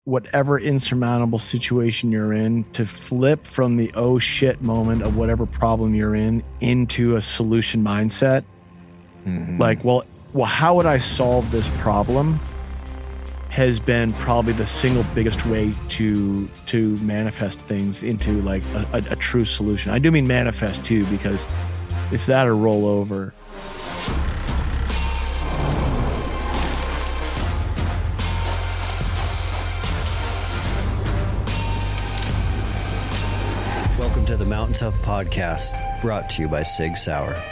whatever insurmountable situation you're in, to flip from the oh shit moment of whatever problem you're in into a solution mindset. Like, well, how would I solve this problem? Has been probably the single biggest way to manifest things into like a true solution. I do mean manifest too, because it's that or roll over. Welcome to the Mountain Tough Podcast, brought to you by Sig Sauer.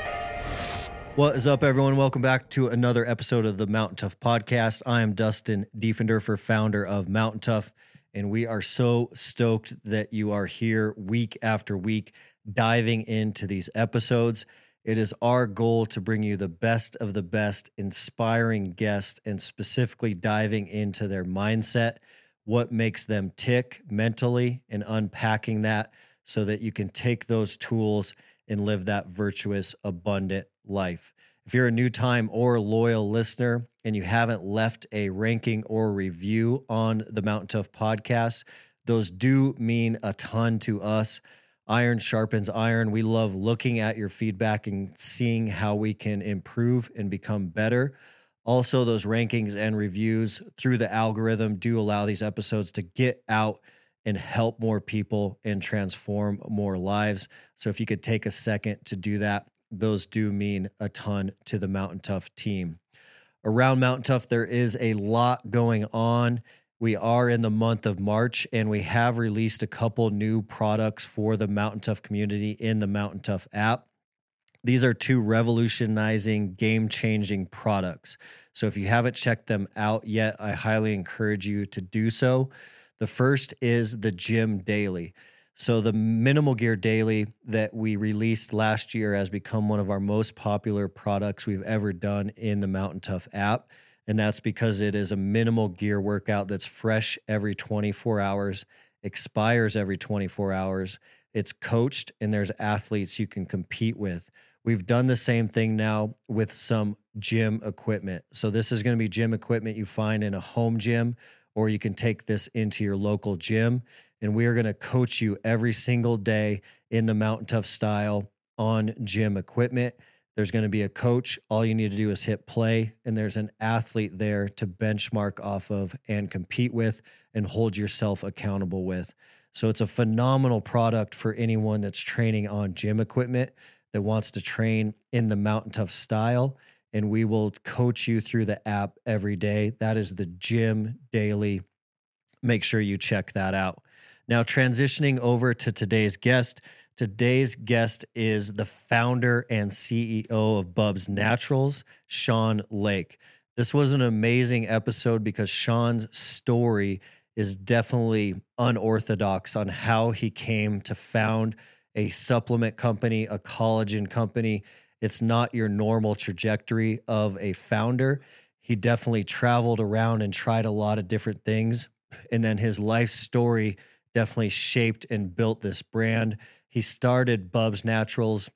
What is up, everyone? Welcome back to another episode of the Mountain Tough Podcast. I am Dustin Diefenderfer, founder of Mountain Tough, and we are so stoked that you are here week after week diving into these episodes. It is our goal to bring you the best of the best, inspiring guests, and specifically diving into their mindset, what makes them tick mentally, and unpacking that so that you can take those tools and live that virtuous, abundant life. If you're a new time or loyal listener and you haven't left a ranking or review on the Mountain Tough Podcast, those do mean a ton to us. Iron sharpens iron. We love looking at your feedback and seeing how we can improve and become better. Also, those rankings and reviews through the algorithm do allow these episodes to get out and help more people and transform more lives. So if you could take a second to do that, those do mean a ton to the Mountain Tough team. Around Mountain Tough, there is a lot going on. We are in the month of March, and we have released a couple new products for the Mountain Tough community in the Mountain Tough app. These are two revolutionizing, game-changing products. So if you haven't checked them out yet, I highly encourage you to do so. The first is the Gym Daily. So the Minimal Gear Daily that we released last year has become one of our most popular products we've ever done in the Mountain Tough app. And that's because it is a minimal gear workout that's fresh every 24 hours, expires every 24 hours. It's coached, and there's athletes you can compete with. We've done the same thing now with some gym equipment. So this is going to be gym equipment you find in a home gym, or you can take this into your local gym, and we are going to coach you every single day in the Mountain Tough style on gym equipment. There's going to be a coach. All you need to do is hit play, and there's an athlete there to benchmark off of and compete with and hold yourself accountable with. So it's a phenomenal product for anyone that's training on gym equipment that wants to train in the Mountain Tough style, and we will coach you through the app every day. That is the Gym Daily. Make sure you check that out. Now, transitioning over to today's guest. Today's guest is the founder and CEO of Bubs Naturals, Sean Lake. This was an amazing episode because Sean's story is definitely unorthodox on how he came to found a supplement company, a collagen company. It's not your normal trajectory of a founder. He definitely traveled around and tried a lot of different things. And then his life story definitely shaped and built this brand. He started Bubs Naturals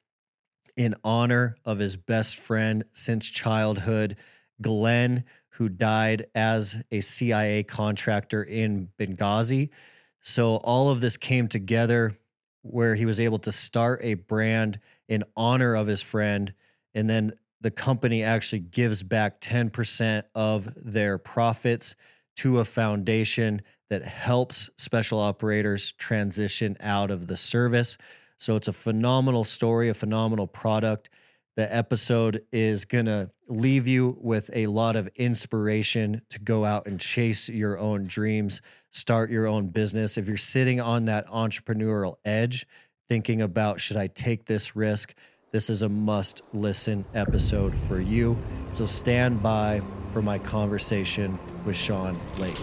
in honor of his best friend since childhood, Glenn, who died as a CIA contractor in Benghazi. So all of this came together where he was able to start a brand in honor of his friend, and then the company actually gives back 10% of their profits to a foundation that helps special operators transition out of the service. So it's a phenomenal story, a phenomenal product. The episode is going to leave you with a lot of inspiration to go out and chase your own dreams, start your own business. If you're sitting on that entrepreneurial edge, thinking about, should I take this risk? This is a must-listen episode for you. So stand by for my conversation with Sean Lake.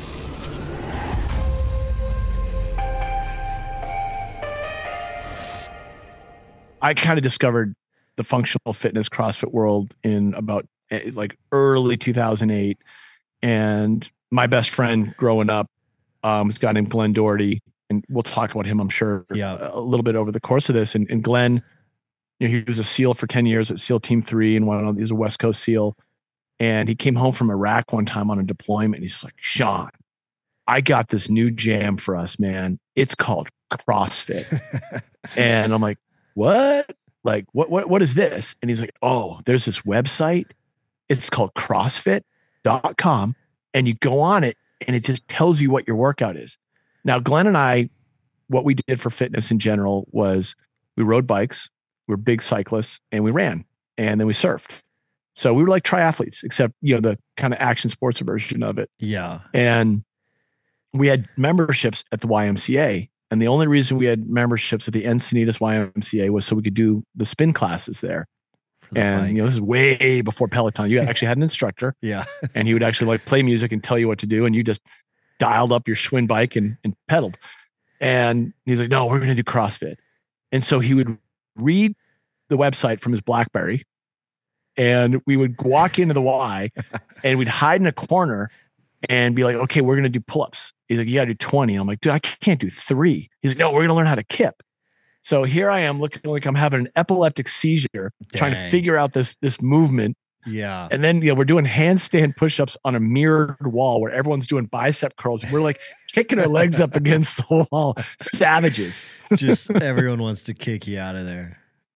I kind of discovered the functional fitness CrossFit world in about like early 2008. And my best friend growing up was a guy named Glenn Doherty. And we'll talk about him, I'm sure, a little bit over the course of this. And Glenn, you know, he was a SEAL for 10 years at SEAL Team 3 and one of these, a West Coast SEAL. And he came home from Iraq one time on a deployment. He's like, Sean, I got this new jam for us, man. It's called CrossFit. And I'm like, what? Like, what is this? And he's like, oh, there's this website. It's called CrossFit.com. And you go on it and it just tells you what your workout is. Now, Glenn and I, what we did for fitness in general was we rode bikes, we were big cyclists, and we ran, and then we surfed. So we were like triathletes, except, the kind of action sports version of it. Yeah. And we had memberships at the YMCA. And the only reason we had memberships at the Encinitas YMCA was so we could do the spin classes there. And, this is way before Peloton. You actually had an instructor. Yeah. And he would actually like play music and tell you what to do. And you just dialed up your Schwinn bike and pedaled. And he's like, no, we're going to do CrossFit. And so he would read the website from his BlackBerry. And we would walk into the Y and we'd hide in a corner and be like, okay, we're going to do pull-ups. He's like, you got to do 20. And I'm like, dude, I can't do 3. He's like, no, we're going to learn how to kip. So here I am looking like I'm having an epileptic seizure, trying to figure out this movement. Yeah. And then, we're doing handstand push-ups on a mirrored wall where everyone's doing bicep curls. We're like kicking our legs up against the wall. Savages. Just everyone wants to kick you out of there.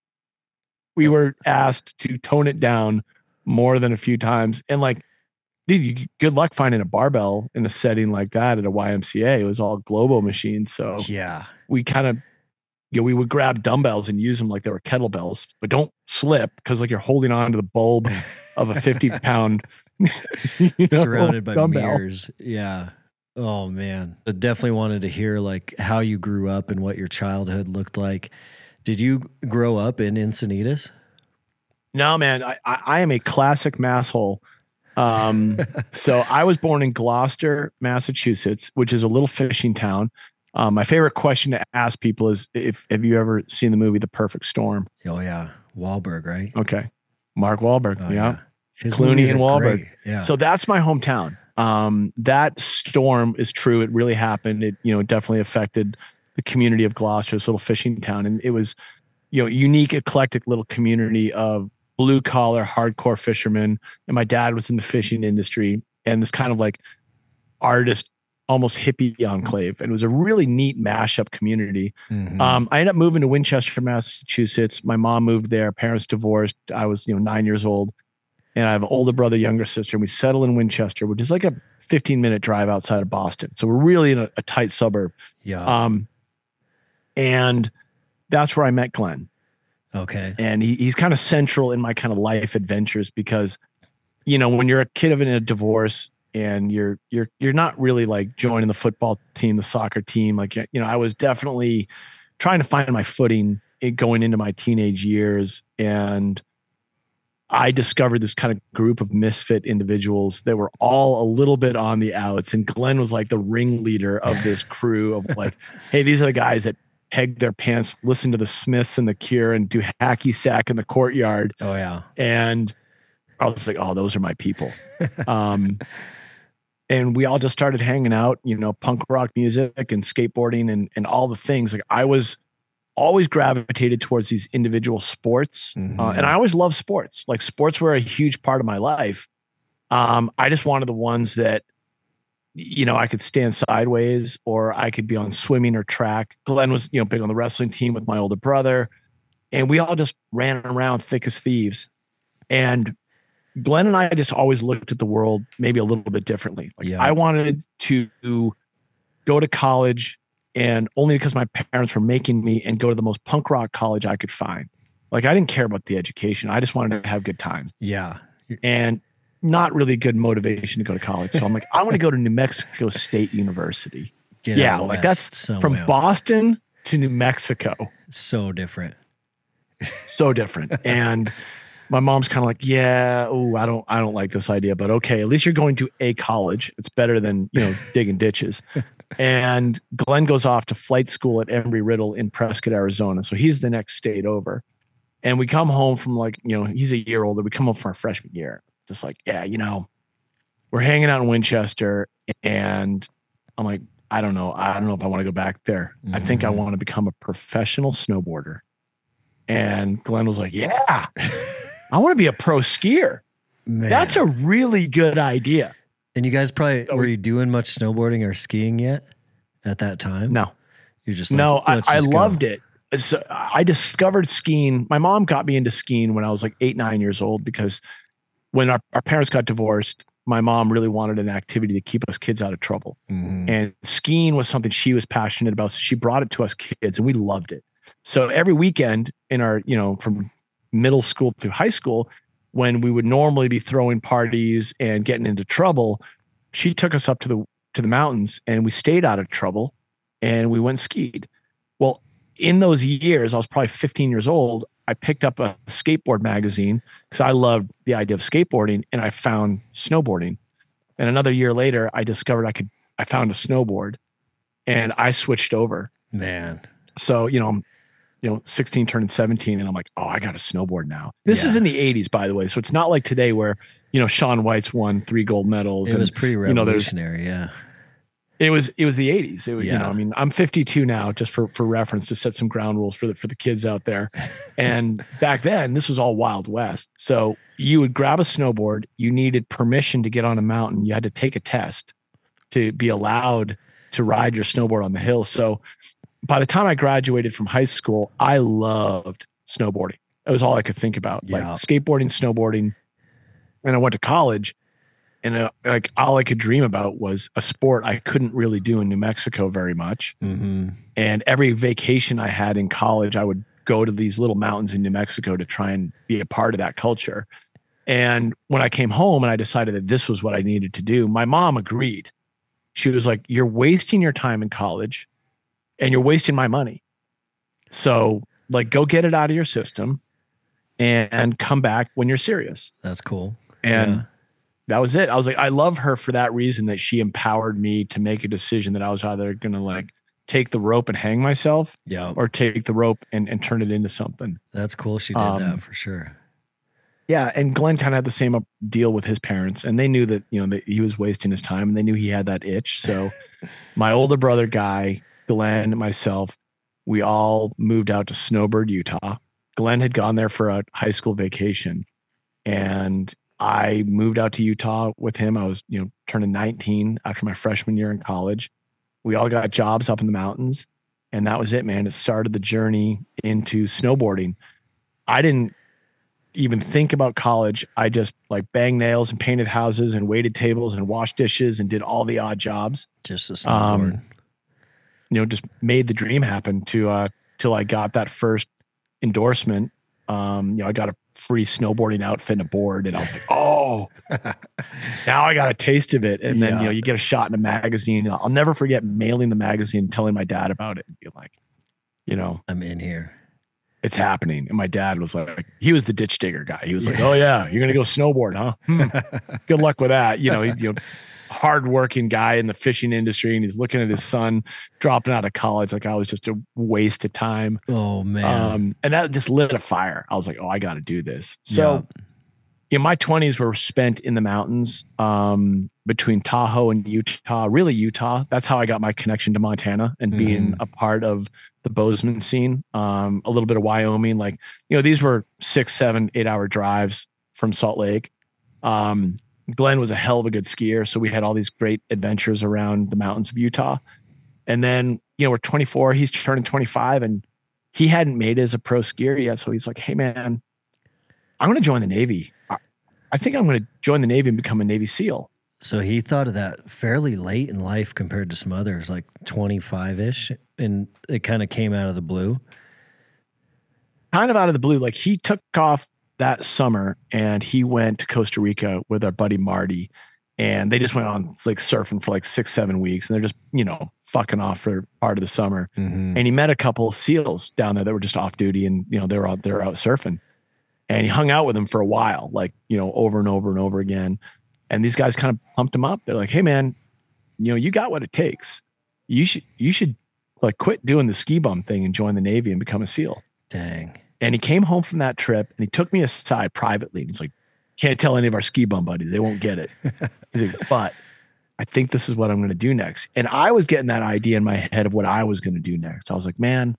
We were asked to tone it down more than a few times. And like, dude, good luck finding a barbell in a setting like that at a YMCA. It was all Globo machines. So yeah, we kind of, we would grab dumbbells and use them like they were kettlebells, but don't slip because like you're holding on to the bulb of a 50-pound surrounded by dumbbell. mirrors. Yeah. Oh man. I definitely wanted to hear like how you grew up and what your childhood looked like. Did you grow up in Encinitas? No, man. I am a classic masshole. So I was born in Gloucester, Massachusetts, which is a little fishing town. My favorite question to ask people is have you ever seen the movie The Perfect Storm? Oh yeah. Wahlberg, right? Okay. Mark Wahlberg. Oh, yeah. His Clooney and Wahlberg. Great. Yeah. So that's my hometown. That storm is true. It really happened. It, definitely affected the community of Gloucester, this little fishing town. And it was, unique, eclectic little community of blue collar, hardcore fishermen. And my dad was in the fishing industry and this kind of like artist, almost hippie enclave. And it was a really neat mashup community. Mm-hmm. I ended up moving to Winchester, Massachusetts. My mom moved there. Parents divorced. I was, 9 years old. And I have an older brother, younger sister. And we settled in Winchester, which is like a 15-minute drive outside of Boston. So we're really in a tight suburb. Yeah. And that's where I met Glenn. Okay. And he's kind of central in my kind of life adventures because, when you're a kid of a divorce and you're not really like joining the football team, the soccer team. Like, I was definitely trying to find my footing going into my teenage years. And I discovered this kind of group of misfit individuals that were all a little bit on the outs. And Glenn was like the ringleader of this crew of like, hey, these are the guys that peg their pants, listen to the Smiths and the Cure and do hacky sack in the courtyard. Oh yeah. And I was like, oh, those are my people. And we all just started hanging out, punk rock music and skateboarding and all the things. Like I was always gravitated towards these individual sports. Mm-hmm. And I always loved sports. Like sports were a huge part of my life. I just wanted the ones that, I could stand sideways or I could be on swimming or track. Glenn was, big on the wrestling team with my older brother. And we all just ran around thick as thieves. And Glenn and I just always looked at the world maybe a little bit differently. Like I wanted to go to college and only because my parents were making me and go to the most punk rock college I could find. Like I didn't care about the education. I just wanted to have good times. Yeah. And not really good motivation to go to college. So I'm like, I want to go to New Mexico State University. Like that's somewhere. From Boston to New Mexico. So different. So different. And my mom's kind of like, I don't like this idea, but okay, at least you're going to a college. It's better than, digging ditches. And Glenn goes off to flight school at Embry-Riddle in Prescott, Arizona. So he's the next state over. And we come home from like, he's a year older. We come home from our freshman year. Just like, we're hanging out in Winchester and I'm like, I don't know if I want to go back there. Mm-hmm. I think I want to become a professional snowboarder. And Glenn was like, yeah, I want to be a pro skier. Man. That's a really good idea. And you guys probably, were you doing much snowboarding or skiing yet at that time? No. You're just like, no, I loved go. it. So I discovered skiing. My mom got me into skiing when I was like 8, 9 years old, because when our parents got divorced, my mom really wanted an activity to keep us kids out of trouble. Mm-hmm. And skiing was something she was passionate about. So she brought it to us kids and we loved it. So every weekend in our, from middle school through high school, when we would normally be throwing parties and getting into trouble, she took us up to the mountains and we stayed out of trouble and we went and skied. Well, in those years, I was probably 15 years old. I picked up a skateboard magazine because I loved the idea of skateboarding, and I found snowboarding. And another year later, I discovered I found a snowboard, and I switched over. Man. So, 16 turning 17, and I'm like, oh, I got a snowboard now. This is in the 80s, by the way. So it's not like today where, Shaun White's won 3 gold medals. It was pretty revolutionary. Yeah. It was the 80s. I'm 52 now, just for reference, to set some ground rules for the kids out there. And back then, this was all Wild West. So you would grab a snowboard. You needed permission to get on a mountain. You had to take a test to be allowed to ride your snowboard on the hill. So by the time I graduated from high school, I loved snowboarding. It was all I could think about, like skateboarding, snowboarding. And I went to college. And like all I could dream about was a sport I couldn't really do in New Mexico very much. Mm-hmm. And every vacation I had in college, I would go to these little mountains in New Mexico to try and be a part of that culture. And when I came home and I decided that this was what I needed to do, my mom agreed. She was like, you're wasting your time in college and you're wasting my money. So like, go get it out of your system and come back when you're serious. That's cool. And that was it. I was like, I love her for that reason, that she empowered me to make a decision that I was either going to like take the rope and hang myself or take the rope and turn it into something. That's cool. She did that for sure. Yeah. And Glenn kind of had the same deal with his parents, and they knew that, that he was wasting his time, and they knew he had that itch. So my older brother, Guy, Glenn, and myself, we all moved out to Snowbird, Utah. Glenn had gone there for a high school vacation, and I moved out to Utah with him. I was, turning 19 after my freshman year in college. We all got jobs up in the mountains, and that was it, man. It started the journey into snowboarding. I didn't even think about college. I just like banged nails and painted houses and waited tables and washed dishes and did all the odd jobs. Just a snowboard. Just made the dream happen till I got that first endorsement. I got a free snowboarding outfit and a board, and I was like, oh, now I got a taste of it. And then, you get a shot in a magazine. I'll never forget mailing the magazine, telling my dad about it, and being like, I'm in here. It's happening. And my dad was like, he was the ditch digger guy. He was like, oh yeah, you're going to go snowboard, huh? Good luck with that. Hardworking guy in the fishing industry, and he's looking at his son dropping out of college like I was just a waste of time. Oh man. And that just lit a fire. I was like, oh, I got to do this. So my 20s were spent in the mountains, between Tahoe and Utah, really Utah. That's how I got my connection to Montana and being a part of the Bozeman scene. A little bit of Wyoming, like, these were 6, 7, 8 hour drives from Salt Lake. Glenn was a hell of a good skier, so we had all these great adventures around the mountains of Utah. And then, we're 24, he's turning 25, and he hadn't made it as a pro skier yet. So he's like, hey man, I'm going to join the Navy. I think I'm going to join the Navy and become a Navy SEAL. So he thought of that fairly late in life compared to some others, like 25-ish, and it kind of came out of the blue. Kind of out of the blue. Like, he took off that summer and he went to Costa Rica with our buddy Marty, and they just went on like surfing for like 6, 7 weeks, and they're just, fucking off for part of the summer. Mm-hmm. And he met a couple of SEALs down there that were just off duty, and, they were out surfing, and he hung out with them for a while, like, over and over and over again. And these guys kind of pumped him up. They're like, hey man, you got what it takes. You should like quit doing the ski bum thing and join the Navy and become a SEAL. Dang. And he came home from that trip and he took me aside privately. And he's like, can't tell any of our ski bum buddies. They won't get it. He's like, but I think this is what I'm going to do next. And I was getting that idea in my head of what I was going to do next. I was like, man,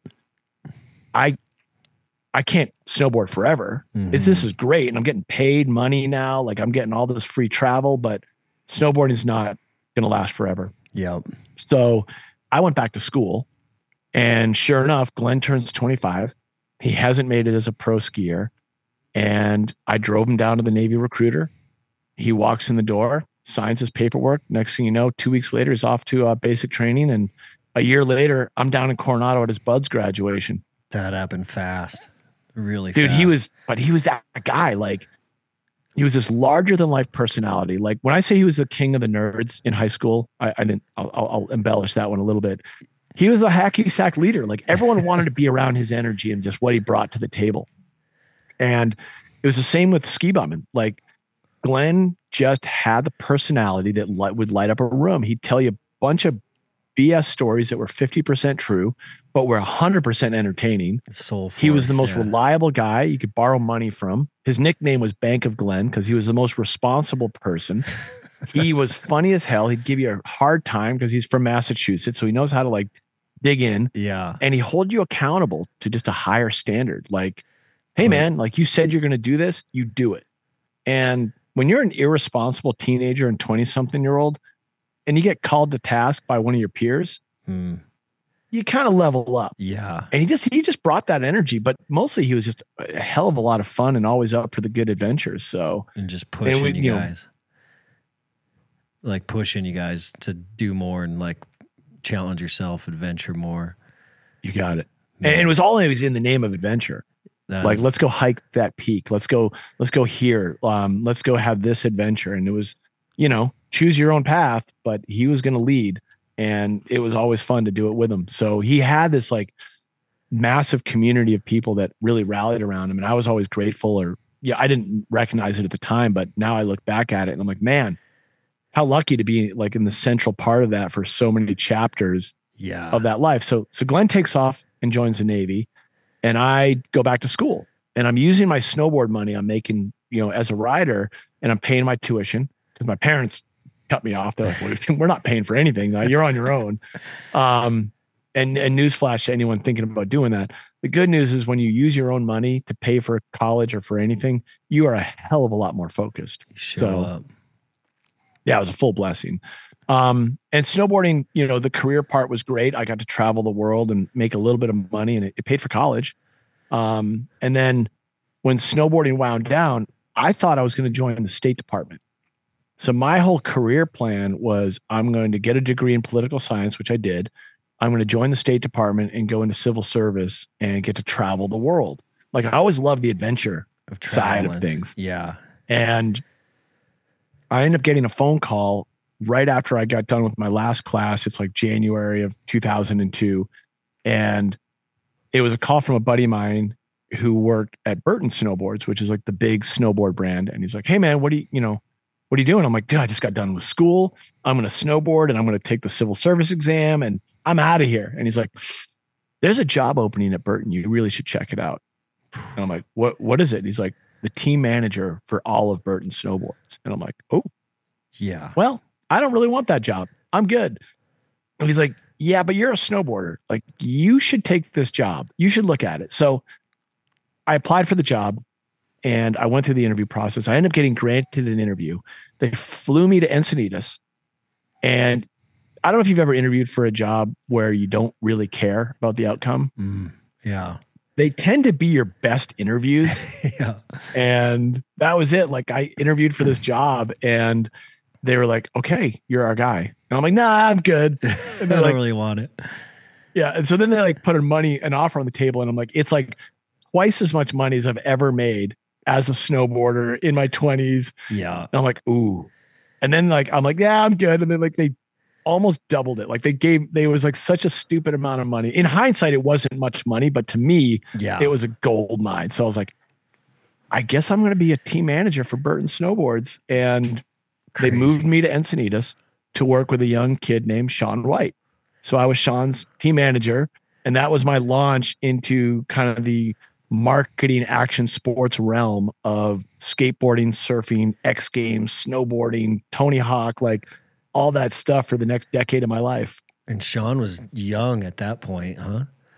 I can't snowboard forever. Mm-hmm. This is great. And I'm getting paid money now. Like, I'm getting all this free travel, but snowboarding's not going to last forever. Yep. So I went back to school, and sure enough, Glenn turns 25. He hasn't made it as a pro skier. And I drove him down to the Navy recruiter. He walks in the door, signs his paperwork. Next thing you know, 2 weeks later, he's off to basic training. And a year later, I'm down in Coronado at his Bud's graduation. That happened fast. Really Dude, fast. he was that guy. Like, he was this larger than life personality. Like, when I say he was the king of the nerds in high school, I'll embellish that one a little bit. He was a hacky sack leader. Like, everyone wanted to be around his energy and just what he brought to the table. And it was the same with ski bumming. Like, Glenn just had the personality that would light up a room. He'd tell you a bunch of BS stories that were 50% true, but were 100% entertaining. He was the most reliable guy you could borrow money from. His nickname was Bank of Glenn because he was the most responsible person. He was funny as hell. He'd give you a hard time because he's from Massachusetts, so he knows how to like dig in. Yeah. And he hold you accountable to just a higher standard. Like, hey man, like you said you're going to do this, you do it. And when you're an irresponsible teenager and 20-something-year-old and you get called to task by one of your peers, you kind of level up. Yeah. And he just brought that energy, but mostly he was just a hell of a lot of fun and always up for the good adventures. So, and just pushing you guys. Like pushing you guys to do more and like challenge yourself, adventure more. You got it. Yeah. And it was always in the name of adventure. Like, let's go hike that peak. Let's go here. Let's go have this adventure. And it was, choose your own path, but he was going to lead, and it was always fun to do it with him. So he had this like massive community of people that really rallied around him. And I was always grateful, I didn't recognize it at the time, but now I look back at it and I'm like, man, how lucky to be like in the central part of that for so many chapters of that life. So Glenn takes off and joins the Navy. And I go back to school, and I'm using my snowboard money I'm making, as a rider, and I'm paying my tuition because my parents cut me off. They're like, we're not paying for anything. You're on your own. And newsflash to anyone thinking about doing that. The good news is when you use your own money to pay for college or for anything, you are a hell of a lot more focused. Yeah, it was a full blessing. And snowboarding, the career part was great. I got to travel the world and make a little bit of money, and it paid for college. And then when snowboarding wound down, I thought I was going to join the State Department. So my whole career plan was I'm going to get a degree in political science, which I did. I'm going to join the State Department and go into civil service and get to travel the world. Like, I always loved the adventure side of things. Yeah. And I ended up getting a phone call right after I got done with my last class. It's like January of 2002. And it was a call from a buddy of mine who worked at Burton Snowboards, which is like the big snowboard brand. And he's like, hey man, what are you doing? I'm like, dude, I just got done with school. I'm going to snowboard and I'm going to take the civil service exam and I'm out of here. And he's like, there's a job opening at Burton. You really should check it out. And I'm like, what is it? And he's like, the team manager for all of Burton Snowboards. And I'm like, oh yeah, well, I don't really want that job. I'm good. And he's like, yeah, but you're a snowboarder. Like, you should take this job. You should look at it. So I applied for the job and I went through the interview process. I ended up getting granted an interview. They flew me to Encinitas. And I don't know if you've ever interviewed for a job where you don't really care about the outcome. Yeah. They tend to be your best interviews. Yeah. And that was it. Like, I interviewed for this job and they were like, okay, you're our guy. And I'm like, nah, I'm good. And I don't really want it. Yeah. And so then they like put an offer on the table. And I'm like, it's like twice as much money as I've ever made as a snowboarder in my 20s. Yeah. And I'm like, ooh. And then like, I'm like, yeah, I'm good. And then like, they almost doubled it. Like they was like such a stupid amount of money. In hindsight, it wasn't much money, but to me, it was a gold mine. So I was like, I guess I'm going to be a team manager for Burton Snowboards. And they moved me to Encinitas to work with a young kid named Sean White. So I was Sean's team manager, and that was my launch into kind of the marketing action sports realm of skateboarding, surfing, X Games, snowboarding, Tony Hawk, like all that stuff for the next decade of my life. And Sean was young at that point, huh?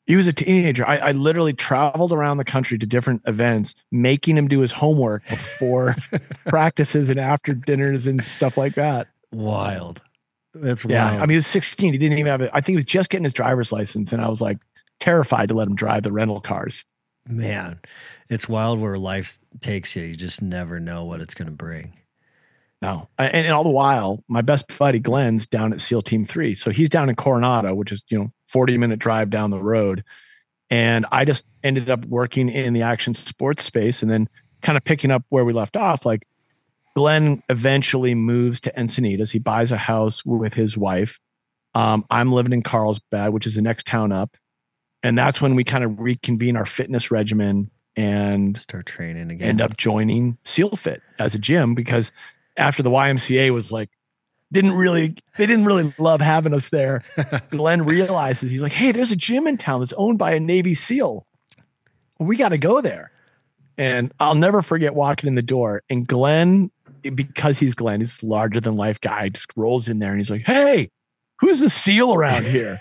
He was a teenager. I literally traveled around the country to different events, making him do his homework before practices and after dinners and stuff like that. Wild. That's Yeah. wild. I mean, he was 16. He didn't even have it. I think he was just getting his driver's license. And I was like terrified to let him drive the rental cars. Man, it's wild where life takes you. You just never know what it's going to bring. No. And all the while, my best buddy Glenn's down at SEAL Team 3. So he's down in Coronado, which is, 40-minute drive down the road. And I just ended up working in the action sports space and then kind of picking up where we left off. Like Glenn eventually moves to Encinitas. He buys a house with his wife. I'm living in Carlsbad, which is the next town up. And that's when we kind of reconvene our fitness regimen and start training again. End up joining SEAL Fit as a gym because after the YMCA was like, they didn't really love having us there. Glenn realizes, he's like, hey, there's a gym in town that's owned by a Navy SEAL. We got to go there. And I'll never forget walking in the door and Glenn, because he's Glenn, he's this larger than life guy, just rolls in there and he's like, hey, who's the SEAL around here?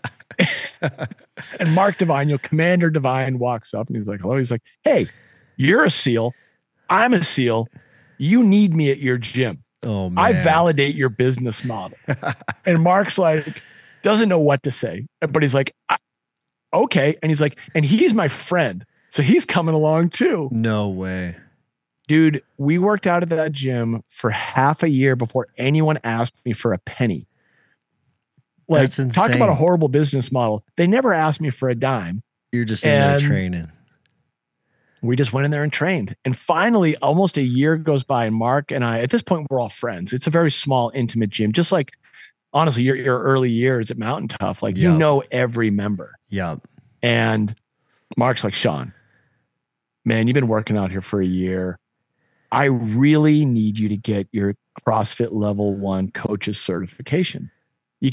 And Mark Divine, Commander Divine walks up and he's like, hello. He's like, hey, you're a SEAL. I'm a SEAL. You need me at your gym. Oh, man. I validate your business model. And Mark's like, doesn't know what to say, but he's like, okay. And he's like, and he's my friend. So he's coming along too. No way. Dude, we worked out at that gym for half a year before anyone asked me for a penny. Like, that's insane. Talk about a horrible business model. They never asked me for a dime. You're just in there training. We just went in there and trained. And finally, almost a year goes by and Mark and I, at this point, we're all friends. It's a very small, intimate gym. Just like, honestly, your early years at Mountain Tough, like, you know every member. Yep. And Mark's like, Sean, man, you've been working out here for a year. I really need you to get your CrossFit Level 1 coach's certification. You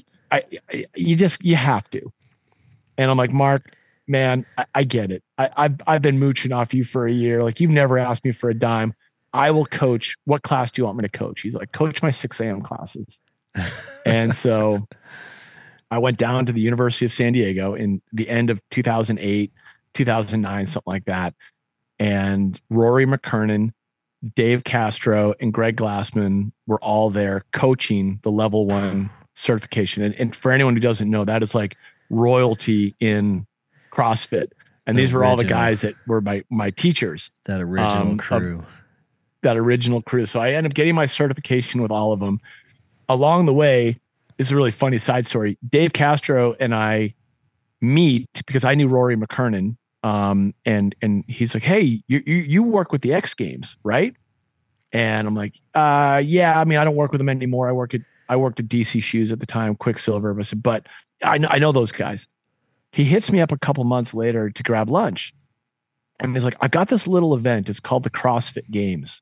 have to. And I'm like, Mark, man, I get it. I've been mooching off you for a year. Like, you've never asked me for a dime. I will coach. What class do you want me to coach? He's like, coach my 6 a.m. classes. And so I went down to the University of San Diego in the end of 2008, 2009, something like that. And Rory McKernan, Dave Castro, and Greg Glassman were all there coaching the Level 1 certification. And for anyone who doesn't know, that is like royalty in CrossFit. And these were all the guys that were my teachers. That original crew. So I ended up getting my certification with all of them. Along the way, this is a really funny side story. Dave Castro and I meet because I knew Rory McKernan. And he's like, hey, you work with the X Games, right? And I'm like, yeah, I mean, I don't work with them anymore. I worked at DC Shoes at the time, Quicksilver. I said, but I know those guys. He hits me up a couple months later to grab lunch. And he's like, I've got this little event. It's called the CrossFit Games.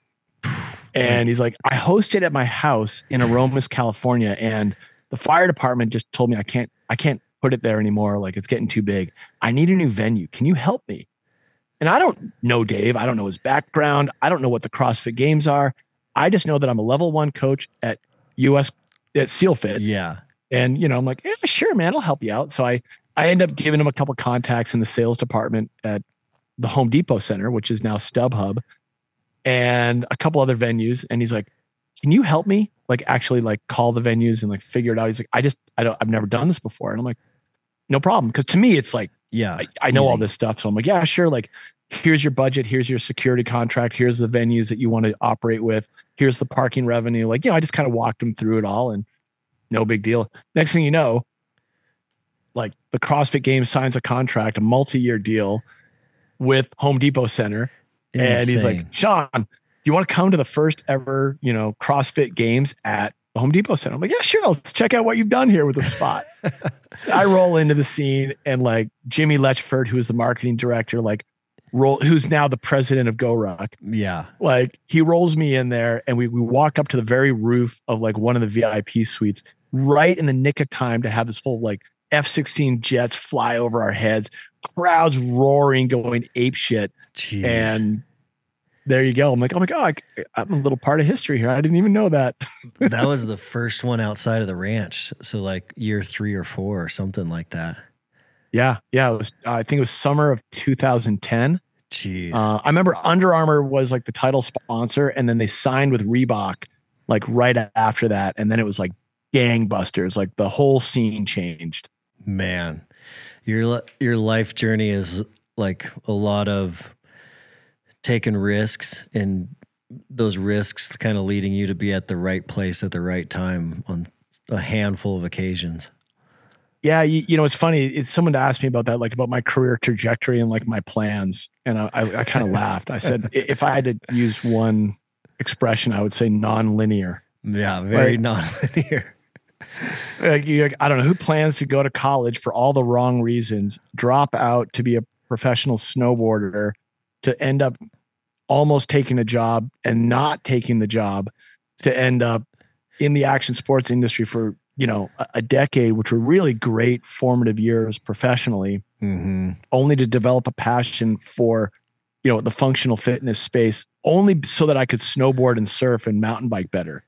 And he's like, I host it at my house in Aromas, California. And the fire department just told me I can't put it there anymore. Like, it's getting too big. I need a new venue. Can you help me? And I don't know Dave. I don't know his background. I don't know what the CrossFit Games are. I just know that I'm a Level 1 coach at SEAL Fit. Yeah. And, I'm like, yeah, sure, man, I'll help you out. So I end up giving him a couple contacts in the sales department at the Home Depot Center, which is now StubHub, and a couple other venues. And he's like, can you help me? Like, actually, like, call the venues and like figure it out. He's like, I've never done this before. And I'm like, no problem. Cause to me, it's like, yeah, I know all this stuff. So I'm like, yeah, sure. Like, here's your budget. Here's your security contract. Here's the venues that you want to operate with. Here's the parking revenue. Like, I just kind of walked him through it all and no big deal. Next thing you know, like, the CrossFit Games signs a contract, a multi-year deal with Home Depot Center. Insane. And he's like, Sean, do you want to come to the first ever, CrossFit Games at the Home Depot Center? I'm like, yeah, sure. Let's check out what you've done here with the spot. I roll into the scene and like Jimmy Letchford, who is the marketing director, who's now the president of GoRuck. Yeah. Like, he rolls me in there and we walk up to the very roof of like one of the VIP suites right in the nick of time to have this whole like F-16 jets fly over our heads, crowds roaring, going ape shit. Jeez. And there you go. I'm like, oh my God, I'm a little part of history here. I didn't even know that. That was the first one outside of the ranch. So like year 3 or 4 or something like that. Yeah. Yeah. It was, I think it was summer of 2010. Jeez. I remember Under Armour was like the title sponsor, and then they signed with Reebok like right after that. And then it was like gangbusters. Like the whole scene changed. Man, your life journey is like a lot of taking risks, and those risks kind of leading you to be at the right place at the right time on a handful of occasions. Yeah, you know, it's funny. It's someone asked me about that, like about my career trajectory and like my plans, and I kind of laughed. I said, if I had to use one expression, I would say non-linear. Yeah, very non-linear. I don't know who plans to go to college for all the wrong reasons, drop out to be a professional snowboarder, to end up almost taking a job and not taking the job, to end up in the action sports industry for, you know, a decade, which were really great formative years professionally, only to develop a passion for, you know, the functional fitness space, only so that I could snowboard and surf and mountain bike better.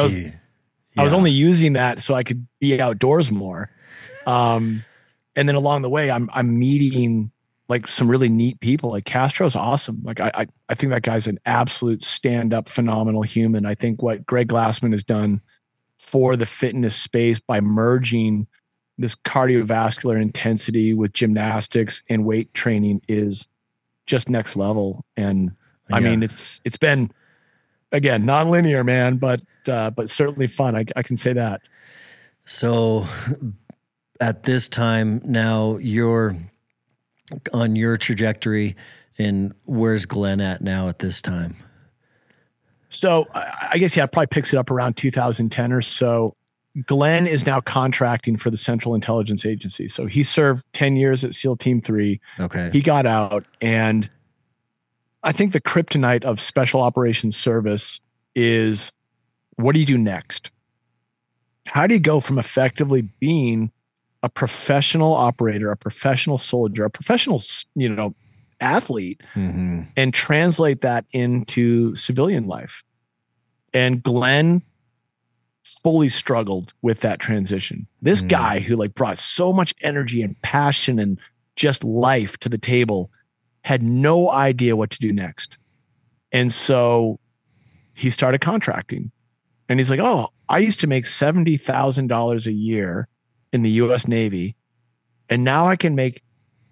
I was only using that so I could be outdoors more. And then along the way, I'm meeting like some really neat people. Like Castro's awesome. Like I think that guy's an absolute stand-up, phenomenal human. I think what Greg Glassman has done for the fitness space by merging this cardiovascular intensity with gymnastics and weight training is just next level. And I mean, it's been, again, non-linear, man, but certainly fun. I can say that. So at this time now, you're on your trajectory, and where's Glenn at now at this time? So I guess, yeah, it probably picks it up around 2010 or so. Glenn is now contracting for the Central Intelligence Agency. So he served 10 years at SEAL Team 3. Okay. He got out, and I think the kryptonite of special operations service is, what do you do next? How do you go from effectively being a professional operator, a professional soldier, a professional, you know, athlete, and translate that into civilian life? And Glenn fully struggled with that transition. This guy who like brought so much energy and passion and just life to the table had no idea what to do next. And so he started contracting, and he's like, oh, I used to make $70,000 a year in the US Navy, and now I can make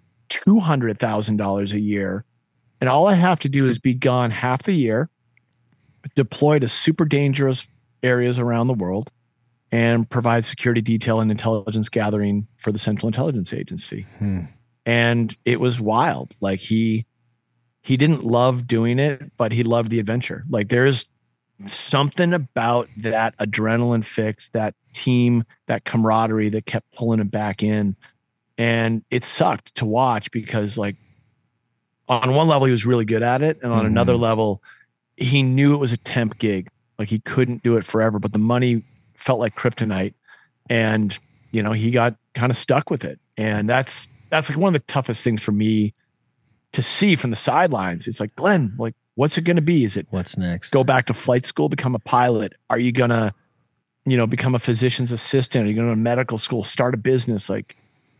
$200,000 a year. And all I have to do is be gone half the year, deploy to super dangerous areas around the world, and provide security detail and intelligence gathering for the Central Intelligence Agency. And it was wild. Like he didn't love doing it, but he loved the adventure. Like there's something about that adrenaline fix, that team, that camaraderie that kept pulling him back in. And it sucked to watch because, like, on one level, he was really good at it. And on another level, he knew it was a temp gig. Like he couldn't do it forever, but the money felt like kryptonite. And, you know, he got kind of stuck with it. And that's like one of the toughest things for me to see from the sidelines. It's like, Glenn, like, what's it going to be? Is it what's next? Go back to flight school, become a pilot? Are you going to, you know, become a physician's assistant? Are you going to go to medical school, start a business? Like,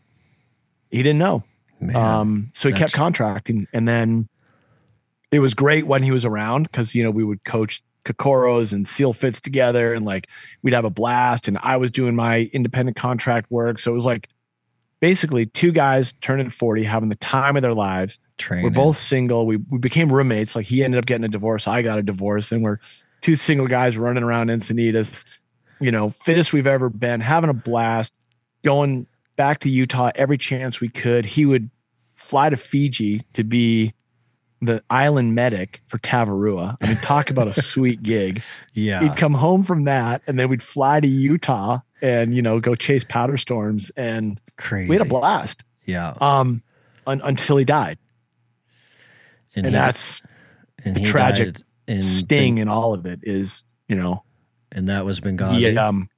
he didn't know. So he kept contracting. And then it was great when he was around because, you know, we would coach Kokoros and SEAL Fits together, and like we'd have a blast. And I was doing my independent contract work. So it was like basically two guys turning 40, having the time of their lives. Training. We're both single. We became roommates. Like he ended up getting a divorce. I got a divorce. And we're two single guys running around Encinitas, you know, fittest we've ever been, having a blast, going back to Utah every chance we could. He would fly to Fiji to be the island medic for Tavarua. I mean, talk about a sweet gig. Yeah. He'd come home from that, and then we'd fly to Utah and, you know, go chase powder storms. And crazy. We had a blast. Yeah. Until he died. And that's the tragic sting in all of it is, you know. And that was Benghazi.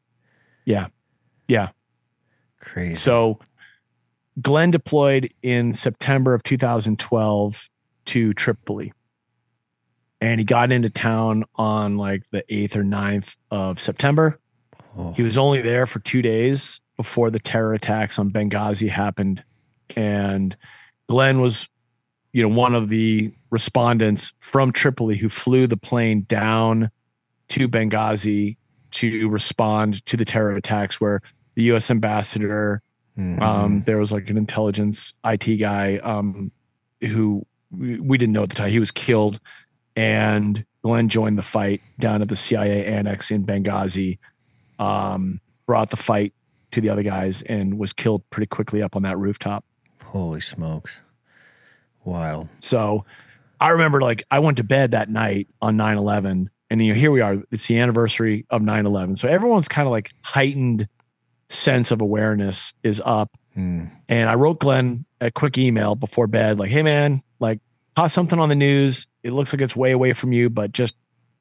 Yeah. Crazy. So Glenn deployed in September of 2012 to Tripoli. And he got into town on like the 8th or 9th of September. He was only there for 2 days before the terror attacks on Benghazi happened. And Glenn was, one of the respondents from Tripoli who flew the plane down to Benghazi to respond to the terror attacks, where the U.S. ambassador, there was like an intelligence IT guy who we didn't know at the time. He was killed, and Glenn joined the fight down at the CIA annex in Benghazi, brought the fight to the other guys, and was killed pretty quickly up on that rooftop. Holy smokes. Wild. So I remember, like, I went to bed that night on 9/11, and here we are. It's the anniversary of 9/11. So everyone's kind of like heightened sense of awareness is up. And I wrote Glenn a quick email before bed, like, hey man, like, saw something on the news. It looks like it's way away from you, but just,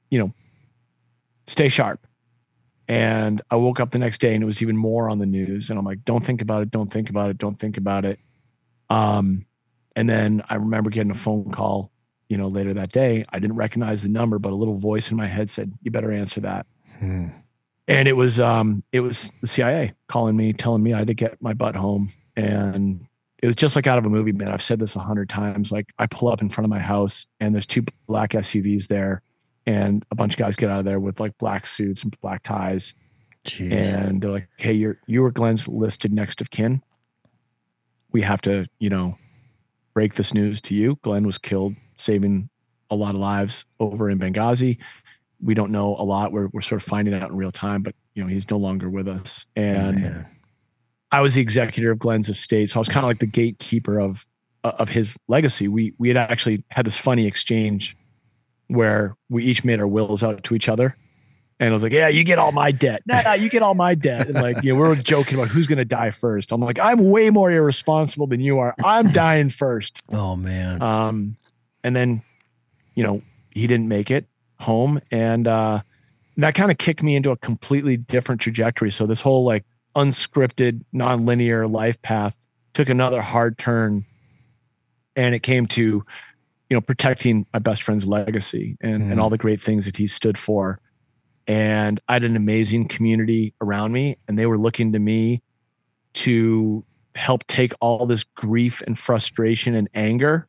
stay sharp. And I woke up the next day and it was even more on the news. And I'm like, don't think about it. Don't think about it. Don't think about it. And then I remember getting a phone call, later that day. I didn't recognize the number, but a little voice in my head said, you better answer that. And it was the CIA calling me, telling me I had to get my butt home. And it was just like out of a movie, man. I've said this 100 times. Like, I pull up in front of my house and there's 2 black SUVs there, and a bunch of guys get out of there with like black suits and black ties. Jeez. And they're like, hey, you were Glenn's listed next of kin. We have to, break this news to you. Glenn was killed saving a lot of lives over in Benghazi. We don't know a lot. We're sort of finding out in real time, but he's no longer with us. And I was the executor of Glenn's estate, so I was kind of like the gatekeeper of his legacy. We had actually had this funny exchange where we each made our wills out to each other. And I was like, yeah, you get all my debt. Nah, you get all my debt. And like, we were joking about who's going to die first. I'm like, I'm way more irresponsible than you are. I'm dying first. Oh, man. And then, he didn't make it home. And that kind of kicked me into a completely different trajectory. So this whole like unscripted, nonlinear life path took another hard turn. And it came to, protecting my best friend's legacy and all the great things that he stood for. And I had an amazing community around me, and they were looking to me to help take all this grief and frustration and anger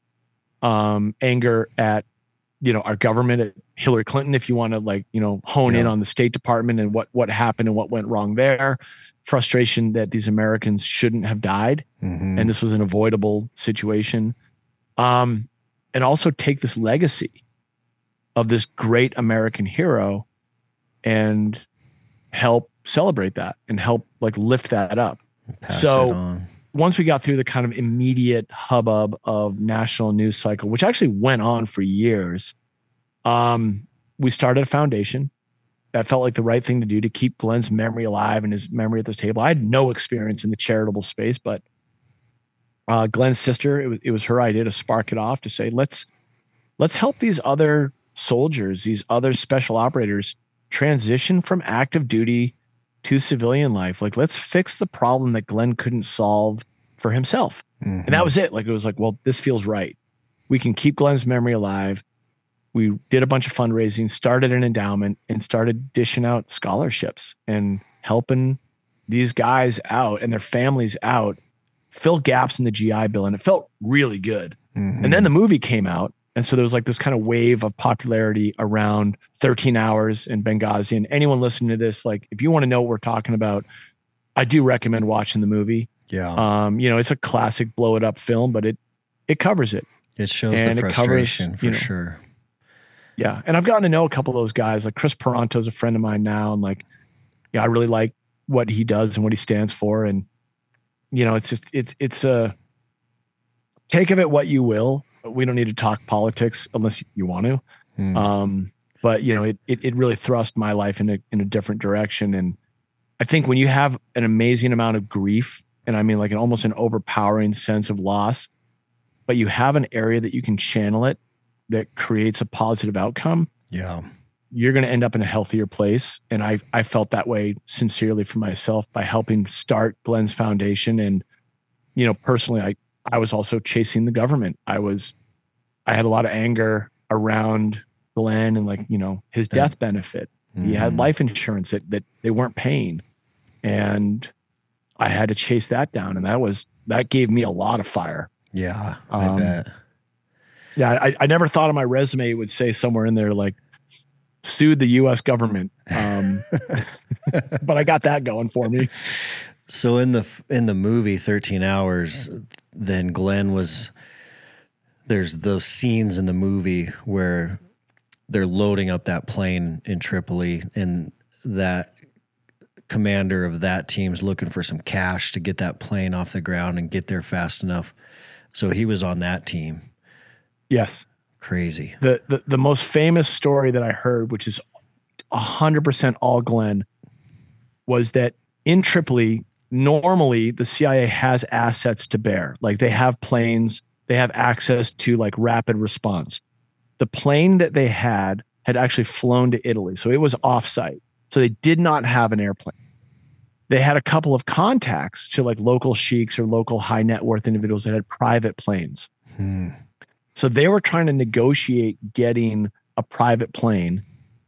at, our government, at Hillary Clinton, if you want to like, hone in on the State Department and what happened and what went wrong there, frustration that these Americans shouldn't have died. And this was an avoidable situation. And also take this legacy of this great American hero and help celebrate that and help like lift that up. So once we got through the kind of immediate hubbub of national news cycle, which actually went on for years, we started a foundation that felt like the right thing to do to keep Glenn's memory alive and his memory at this table. I had no experience in the charitable space, but Glenn's sister, it was her idea to spark it off, to say, let's help these other soldiers, these other special operators transition from active duty to civilian life. Like, let's fix the problem that Glenn couldn't solve for himself. And that was it. Like, it was like, well, this feels right. We can keep Glenn's memory alive. We did a bunch of fundraising, started an endowment, and started dishing out scholarships and helping these guys out and their families out, fill gaps in the GI Bill. And it felt really good. And then the movie came out. And so there was like this kind of wave of popularity around 13 Hours in Benghazi. And anyone listening to this, like, if you want to know what we're talking about, I do recommend watching the movie. Yeah. It's a classic blow it up film, but it covers it. It shows the frustration for sure. Yeah. And I've gotten to know a couple of those guys. Like Chris Peranto is a friend of mine now. And like, I really like what he does and what he stands for. And, it's a take of it what you will. We don't need to talk politics unless you want to. But it really thrust my life in a different direction. And I think when you have an amazing amount of grief, and I mean like almost an overpowering sense of loss, but you have an area that you can channel it that creates a positive outcome. Yeah. You're going to end up in a healthier place. And I felt that way sincerely for myself by helping start Glenn's foundation. And, personally, I was also chasing the government. I had a lot of anger around Glenn and like, his death benefit. He had life insurance that they weren't paying. And I had to chase that down. And that gave me a lot of fire. Yeah, I bet. Yeah, I never thought on my resume it would say somewhere in there like sued the U.S. government, but I got that going for me. So in the movie 13 Hours, then Glenn there's those scenes in the movie where they're loading up that plane in Tripoli, and that commander of that team's looking for some cash to get that plane off the ground and get there fast enough. So he was on that team. Yes. Crazy. The most famous story that I heard, which is 100% all Glenn, was that in Tripoli, normally the CIA has assets to bear. Like they have planes, they have access to like rapid response. The plane that they had actually flown to Italy. So it was offsite. So they did not have an airplane. They had a couple of contacts to like local sheiks or local high net worth individuals that had private planes. So they were trying to negotiate getting a private plane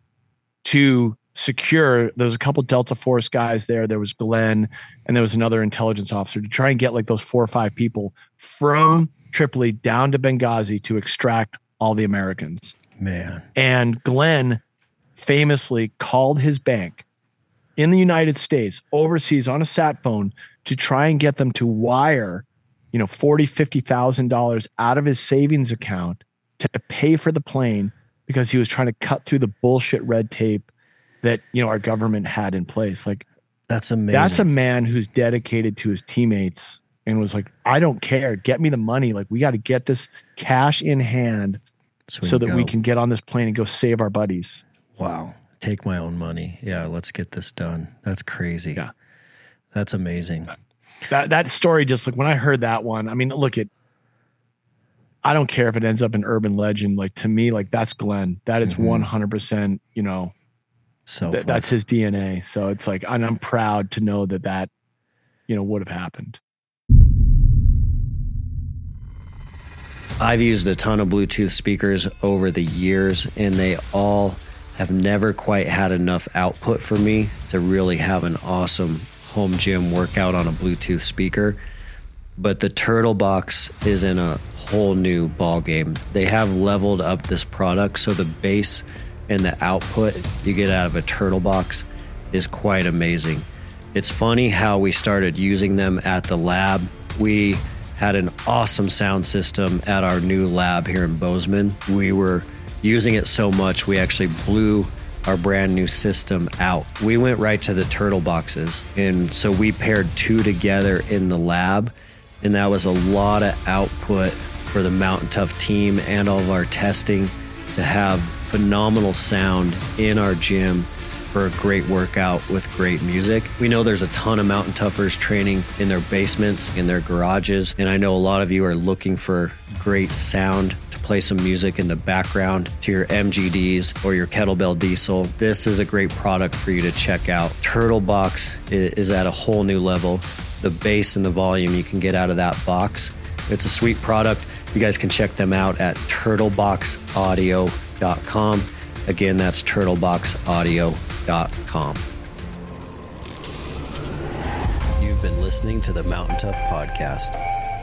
to secure. There was a couple Delta Force guys there. There was Glenn, and there was another intelligence officer to try and get like those 4 or 5 people from Tripoli down to Benghazi to extract all the Americans. Man. And Glenn famously called his bank in the United States overseas on a sat phone to try and get them to wire $40,000, $50,000 out of his savings account to pay for the plane, because he was trying to cut through the bullshit red tape that, our government had in place. Like, that's amazing. That's a man who's dedicated to his teammates and was like, I don't care. Get me the money. Like, we got to get this cash in hand so that we can get on this plane and go save our buddies. Wow. Take my own money. Yeah. Let's get this done. That's crazy. Yeah. That's amazing. That story, just like when I heard that one, I mean, I don't care if it ends up in urban legend. Like, to me, like, that's Glenn. That is 100%, that's his DNA. So it's like, and I'm proud to know that would have happened. I've used a ton of Bluetooth speakers over the years, and they all have never quite had enough output for me to really have an awesome home gym workout on a Bluetooth speaker. But the Turtlebox is in a whole new ball game. They have leveled up this product, so the bass and the output you get out of a Turtlebox is quite amazing. It's funny how we started using them at the lab. We had an awesome sound system at our new lab here in Bozeman. We were using it so much, we actually blew our brand new system out. We went right to the Turtleboxes. And so we paired 2 together in the lab. And that was a lot of output for the Mountain Tough team and all of our testing to have phenomenal sound in our gym for a great workout with great music. We know there's a ton of Mountain Toughers training in their basements, in their garages. And I know a lot of you are looking for great sound, play some music in the background to your MGDs or your kettlebell diesel. This is a great product for you to check out. Turtlebox is at a whole new level. The bass and the volume you can get out of that box. It's a sweet product. You guys can check them out at turtleboxaudio.com. Again, that's turtleboxaudio.com. You've been listening to the Mountain Tough Podcast.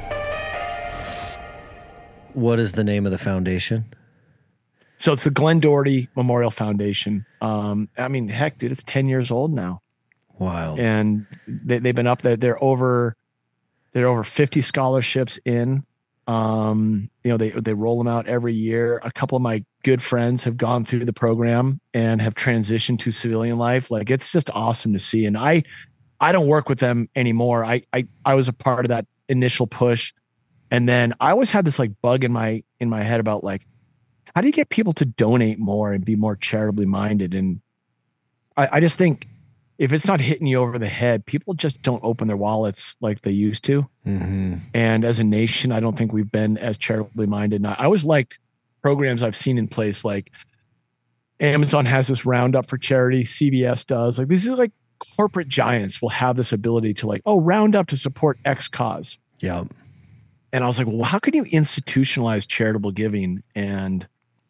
What is the name of the foundation? So it's the Glenn Doherty Memorial Foundation. I mean, heck, dude, it's 10 years old now. Wow. And they've been up there. They're over 50 scholarships in. They roll them out every year. A couple of my good friends have gone through the program and have transitioned to civilian life. Like, it's just awesome to see. And I don't work with them anymore. I was a part of that initial push. And then I always had this like bug in my head about like, how do you get people to donate more and be more charitably minded? And I just think if it's not hitting you over the head, people just don't open their wallets like they used to. Mm-hmm. And as a nation, I don't think we've been as charitably minded. And I always liked programs I've seen in place, like Amazon has this roundup for charity, CVS does. Like, these are like corporate giants will have this ability to like, round up to support X cause. Yeah. And I was like, well, how can you institutionalize charitable giving? And,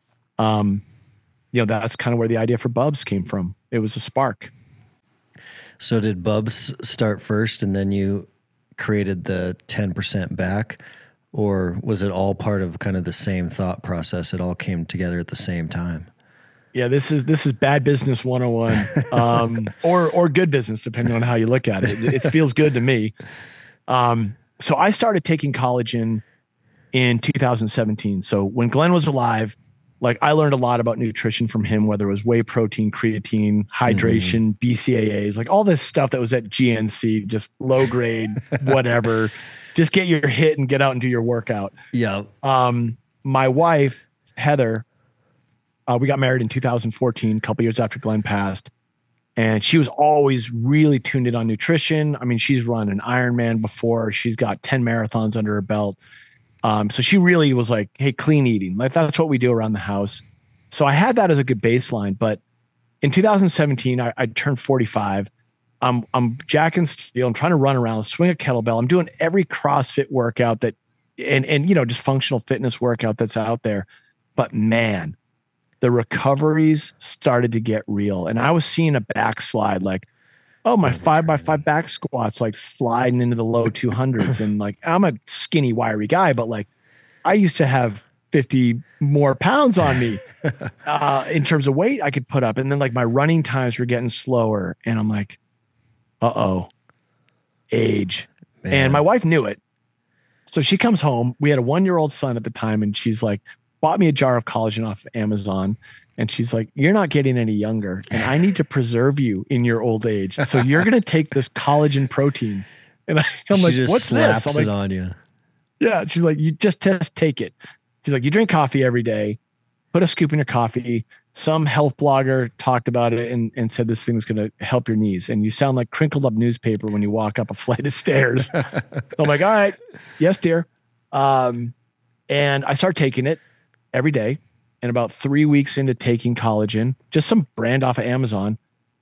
that's kind of where the idea for Bubs came from. It was a spark. So did Bubs start first and then you created the 10% back, or was it all part of kind of the same thought process? It all came together at the same time. Yeah, this is bad business 101, or good business, depending on how you look at it. It feels good to me. So I started taking collagen in 2017. So when Glenn was alive, like I learned a lot about nutrition from him, whether it was whey protein, creatine, hydration, BCAAs, like all this stuff that was at GNC, just low grade, whatever. Just get your hit and get out and do your workout. Yeah. My wife, Heather, we got married in 2014, a couple years after Glenn passed. And she was always really tuned in on nutrition. I mean, she's run an Ironman before. She's got 10 marathons under her belt. So she really was like, hey, clean eating. Like that's what we do around the house. So I had that as a good baseline. But in 2017, I turned 45. I'm jacking steel. I'm trying to run around, swing a kettlebell. I'm doing every CrossFit workout that, and just functional fitness workout that's out there. But man, the recoveries started to get real. And I was seeing a backslide, like, oh, my 5x5 back squats, like sliding into the low 200s. And like, I'm a skinny, wiry guy, but like I used to have 50 more pounds on me in terms of weight I could put up. And then like my running times were getting slower. And I'm like, age. Man. And my wife knew it. So she comes home. We had a 1-year-old son at the time. And she's like, bought me a jar of collagen off Amazon. And she's like, you're not getting any younger and I need to preserve you in your old age. So you're going to take this collagen protein. And I'm like, what's this? I'm like, on you. Yeah. She's like, you just take it. She's like, you drink coffee every day, put a scoop in your coffee. Some health blogger talked about it and said this thing's going to help your knees. And you sound like crinkled up newspaper when you walk up a flight of stairs. So I'm like, all right. Yes, dear. And I start taking it every day. And about 3 weeks into taking collagen, just some brand off of Amazon,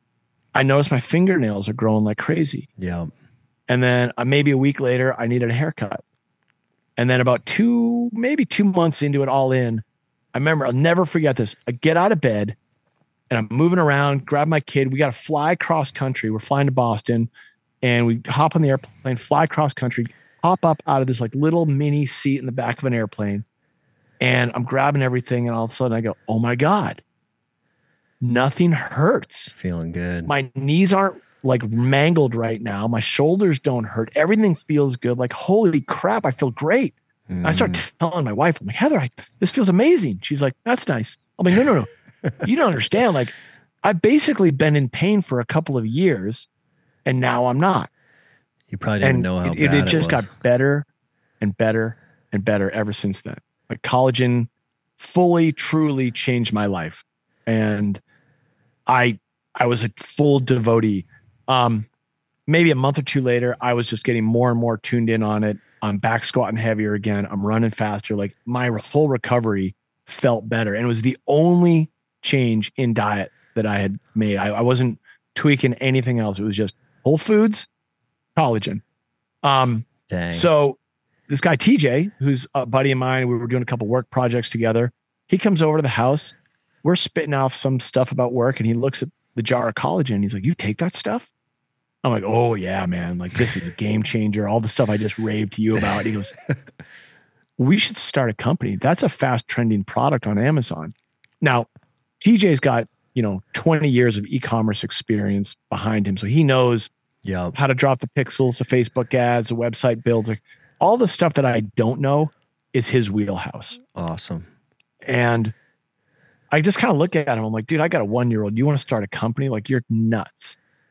I noticed my fingernails are growing like crazy. Yeah. And then maybe a week later, I needed a haircut. And then about 2 months into it all in, I remember, I'll never forget this. I get out of bed and I'm moving around, grab my kid. We got to fly cross country. We're flying to Boston and we hop on the airplane, fly cross country, hop up out of this like little mini seat in the back of an airplane. And I'm grabbing everything and all of a sudden I go, oh my God, nothing hurts. Feeling good. My knees aren't like mangled right now. My shoulders don't hurt. Everything feels good. Like, holy crap, I feel great. I start telling my wife, I'm like, Heather, this feels amazing. She's like, that's nice. I'm like, no. You don't understand. Like, I've basically been in pain for a couple of years and now I'm not. You probably didn't know how bad it just got better and better and better ever since then. Like collagen fully, truly changed my life. And I was a full devotee. Maybe a month or two later, I was just getting more and more tuned in on it. I'm back squatting heavier again. I'm running faster. Like my whole recovery felt better. And it was the only change in diet that I had made. I wasn't tweaking anything else. It was just whole foods, collagen. Dang. So this guy, TJ, who's a buddy of mine, we were doing a couple work projects together. He comes over to the house. We're spitting off some stuff about work and he looks at the jar of collagen. He's like, you take that stuff? I'm like, oh yeah, man. Like this is a game changer. All the stuff I just raved to you about. He goes, we should start a company. That's a fast trending product on Amazon. Now, TJ's got, 20 years of e-commerce experience behind him. So he knows how to drop the pixels, the Facebook ads, the website builds. All the stuff that I don't know is his wheelhouse. Awesome. And I just kind of look at him. I'm like, dude, I got a 1-year-old. You want to start a company? Like, you're nuts.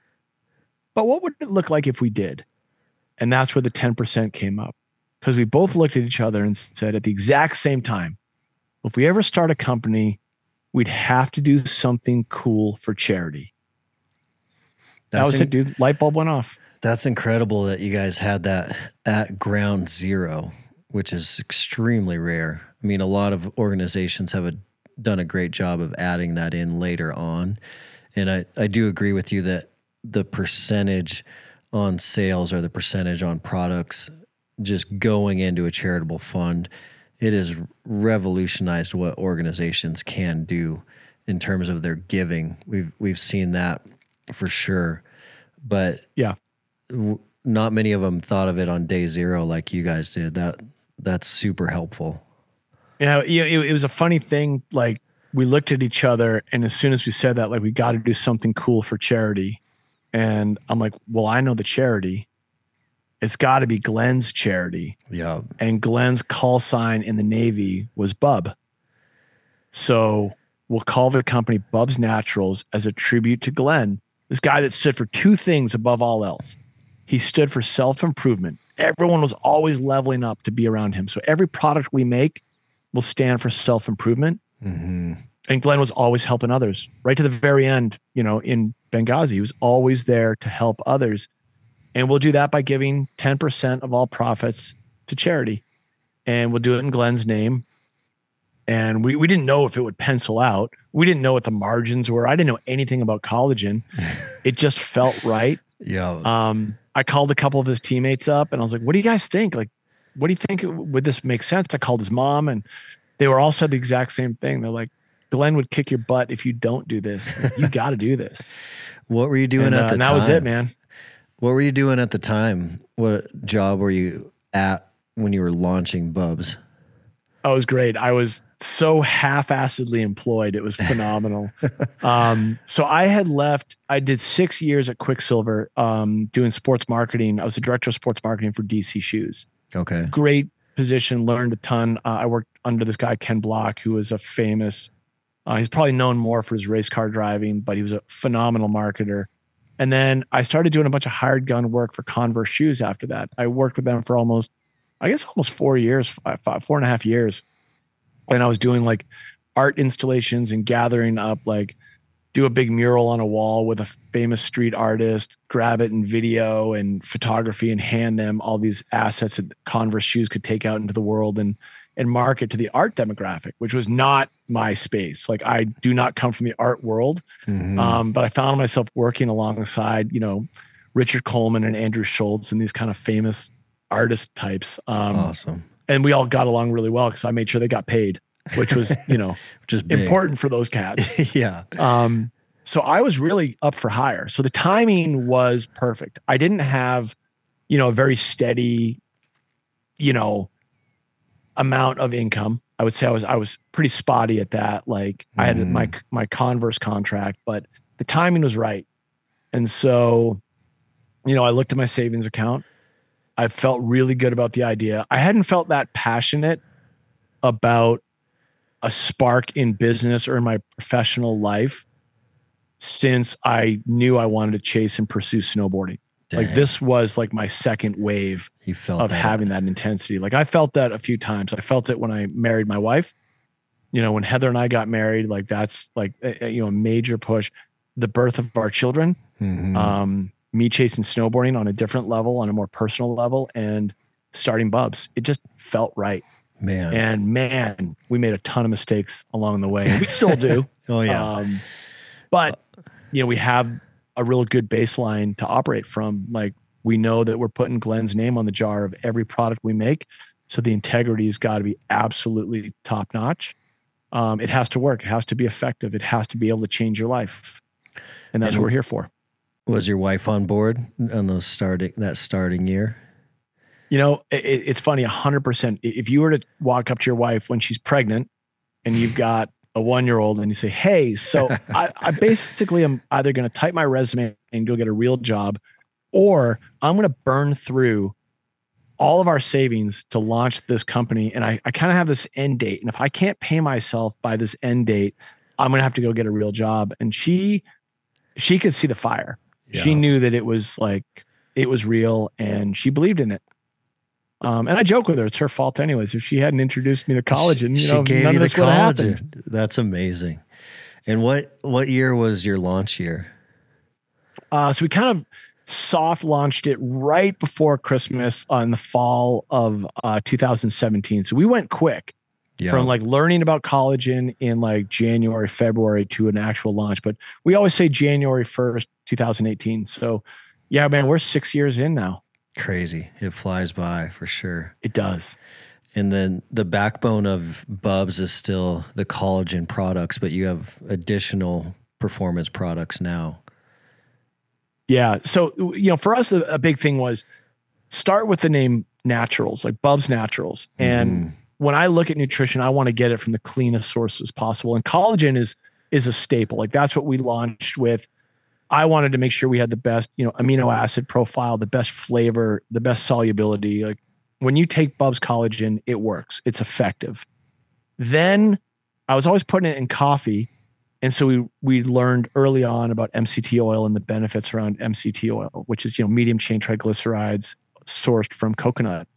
But what would it look like if we did? And that's where the 10% came up. Because we both looked at each other and said at the exact same time, if we ever start a company, we'd have to do something cool for charity. That was it, dude. Light bulb went off. That's incredible that you guys had that at ground zero, which is extremely rare. I mean, a lot of organizations have done a great job of adding that in later on. And I do agree with you that the percentage on sales or the percentage on products just going into a charitable fund, it has revolutionized what organizations can do in terms of their giving. We've seen that for sure. but yeah, not many of them thought of it on day zero like you guys did. That's super helpful. Yeah, it was a funny thing. Like we looked at each other, and as soon as we said that, like we got to do something cool for charity, and I'm like, well, I know the charity. It's got to be Glenn's charity. Yeah. And Glenn's call sign in the Navy was Bub. So we'll call the company Bub's Naturals as a tribute to Glenn, this guy that stood for two things above all else. He stood for self-improvement. Everyone was always leveling up to be around him. So every product we make will stand for self-improvement. Mm-hmm. And Glenn was always helping others right to the very end. In Benghazi, he was always there to help others. And we'll do that by giving 10% of all profits to charity. And we'll do it in Glenn's name. And we didn't know if it would pencil out. We didn't know what the margins were. I didn't know anything about collagen. It just felt right. Yeah. I called a couple of his teammates up and I was like, what do you guys think? Like, what do you think? Would this make sense? I called his mom and they were all said the exact same thing. They're like, Glenn would kick your butt if you don't do this. Like, you got to do this. What were you doing at the time? And that was it, man. What were you doing at the time? What job were you at when you were launching Bubs? Oh, it was great. I was so half-assedly employed. It was phenomenal. So I had left. I did 6 years at Quicksilver doing sports marketing. I was the director of sports marketing for DC Shoes. Okay. Great position. Learned a ton. I worked under this guy, Ken Block, who was a famous, he's probably known more for his race car driving, but he was a phenomenal marketer. And then I started doing a bunch of hired gun work for Converse shoes after that. I worked with them for almost 4 years, 4.5 years. And I was doing like art installations and gathering up, like do a big mural on a wall with a famous street artist, grab it in video and photography and hand them all these assets that Converse shoes could take out into the world and market to the art demographic, which was not my space. Like I do not come from the art world. Mm-hmm. But I found myself working alongside, Richard Coleman and Andrew Schultz and these kind of famous artist types. Awesome. And we all got along really well because I made sure they got paid, which was, which is important for those cats. Yeah. So I was really up for hire. So the timing was perfect. I didn't have, a very steady, amount of income. I would say I was pretty spotty at that. Like I had my Converse contract, but the timing was right. And so, I looked at my savings account. I felt really good about the idea. I hadn't felt that passionate about a spark in business or in my professional life since I knew I wanted to chase and pursue snowboarding. Dang. Like this was like my second wave of having that intensity. Like I felt that a few times. I felt it when I married my wife. When Heather and I got married, like that's like a major push. The birth of our children, me chasing snowboarding on a different level, on a more personal level, and starting Bubs. It just felt right. Man, we made a ton of mistakes along the way. We still do. Oh yeah. But we have a real good baseline to operate from. Like we know that we're putting Glenn's name on the jar of every product we make. So the integrity has got to be absolutely top notch. It has to work. It has to be effective. It has to be able to change your life. And that's what we're here for. Was your wife on board on that starting year? It's funny, 100%. If you were to walk up to your wife when she's pregnant and you've got a 1-year-old and you say, hey, so I basically am either going to type my resume and go get a real job, or I'm going to burn through all of our savings to launch this company. And I kind of have this end date. And if I can't pay myself by this end date, I'm going to have to go get a real job. And she could see the fire. Yeah. She knew that it was real and she believed in it. And I joke with her, it's her fault anyways. If she hadn't introduced me to collagen, she gave none you of this would have happened. That's amazing. And what year was your launch year? So we kind of soft launched it right before Christmas in the fall of 2017. So we went quick from like learning about collagen in like January, February to an actual launch. But we always say January 1st, 2018. So yeah, man, we're 6 years in now. Crazy. It flies by for sure. It does. And then the backbone of Bubs is still the collagen products, but you have additional performance products now. Yeah. So, for us, a big thing was start with the name Naturals, like Bubs Naturals. And when I look at nutrition, I want to get it from the cleanest sources possible. And collagen is a staple. Like that's what we launched with. I wanted to make sure we had the best, amino acid profile, the best flavor, the best solubility. Like when you take Bubs collagen, it works. It's effective. Then I was always putting it in coffee. And so we learned early on about MCT oil and the benefits around MCT oil, which is, medium chain triglycerides sourced from coconut.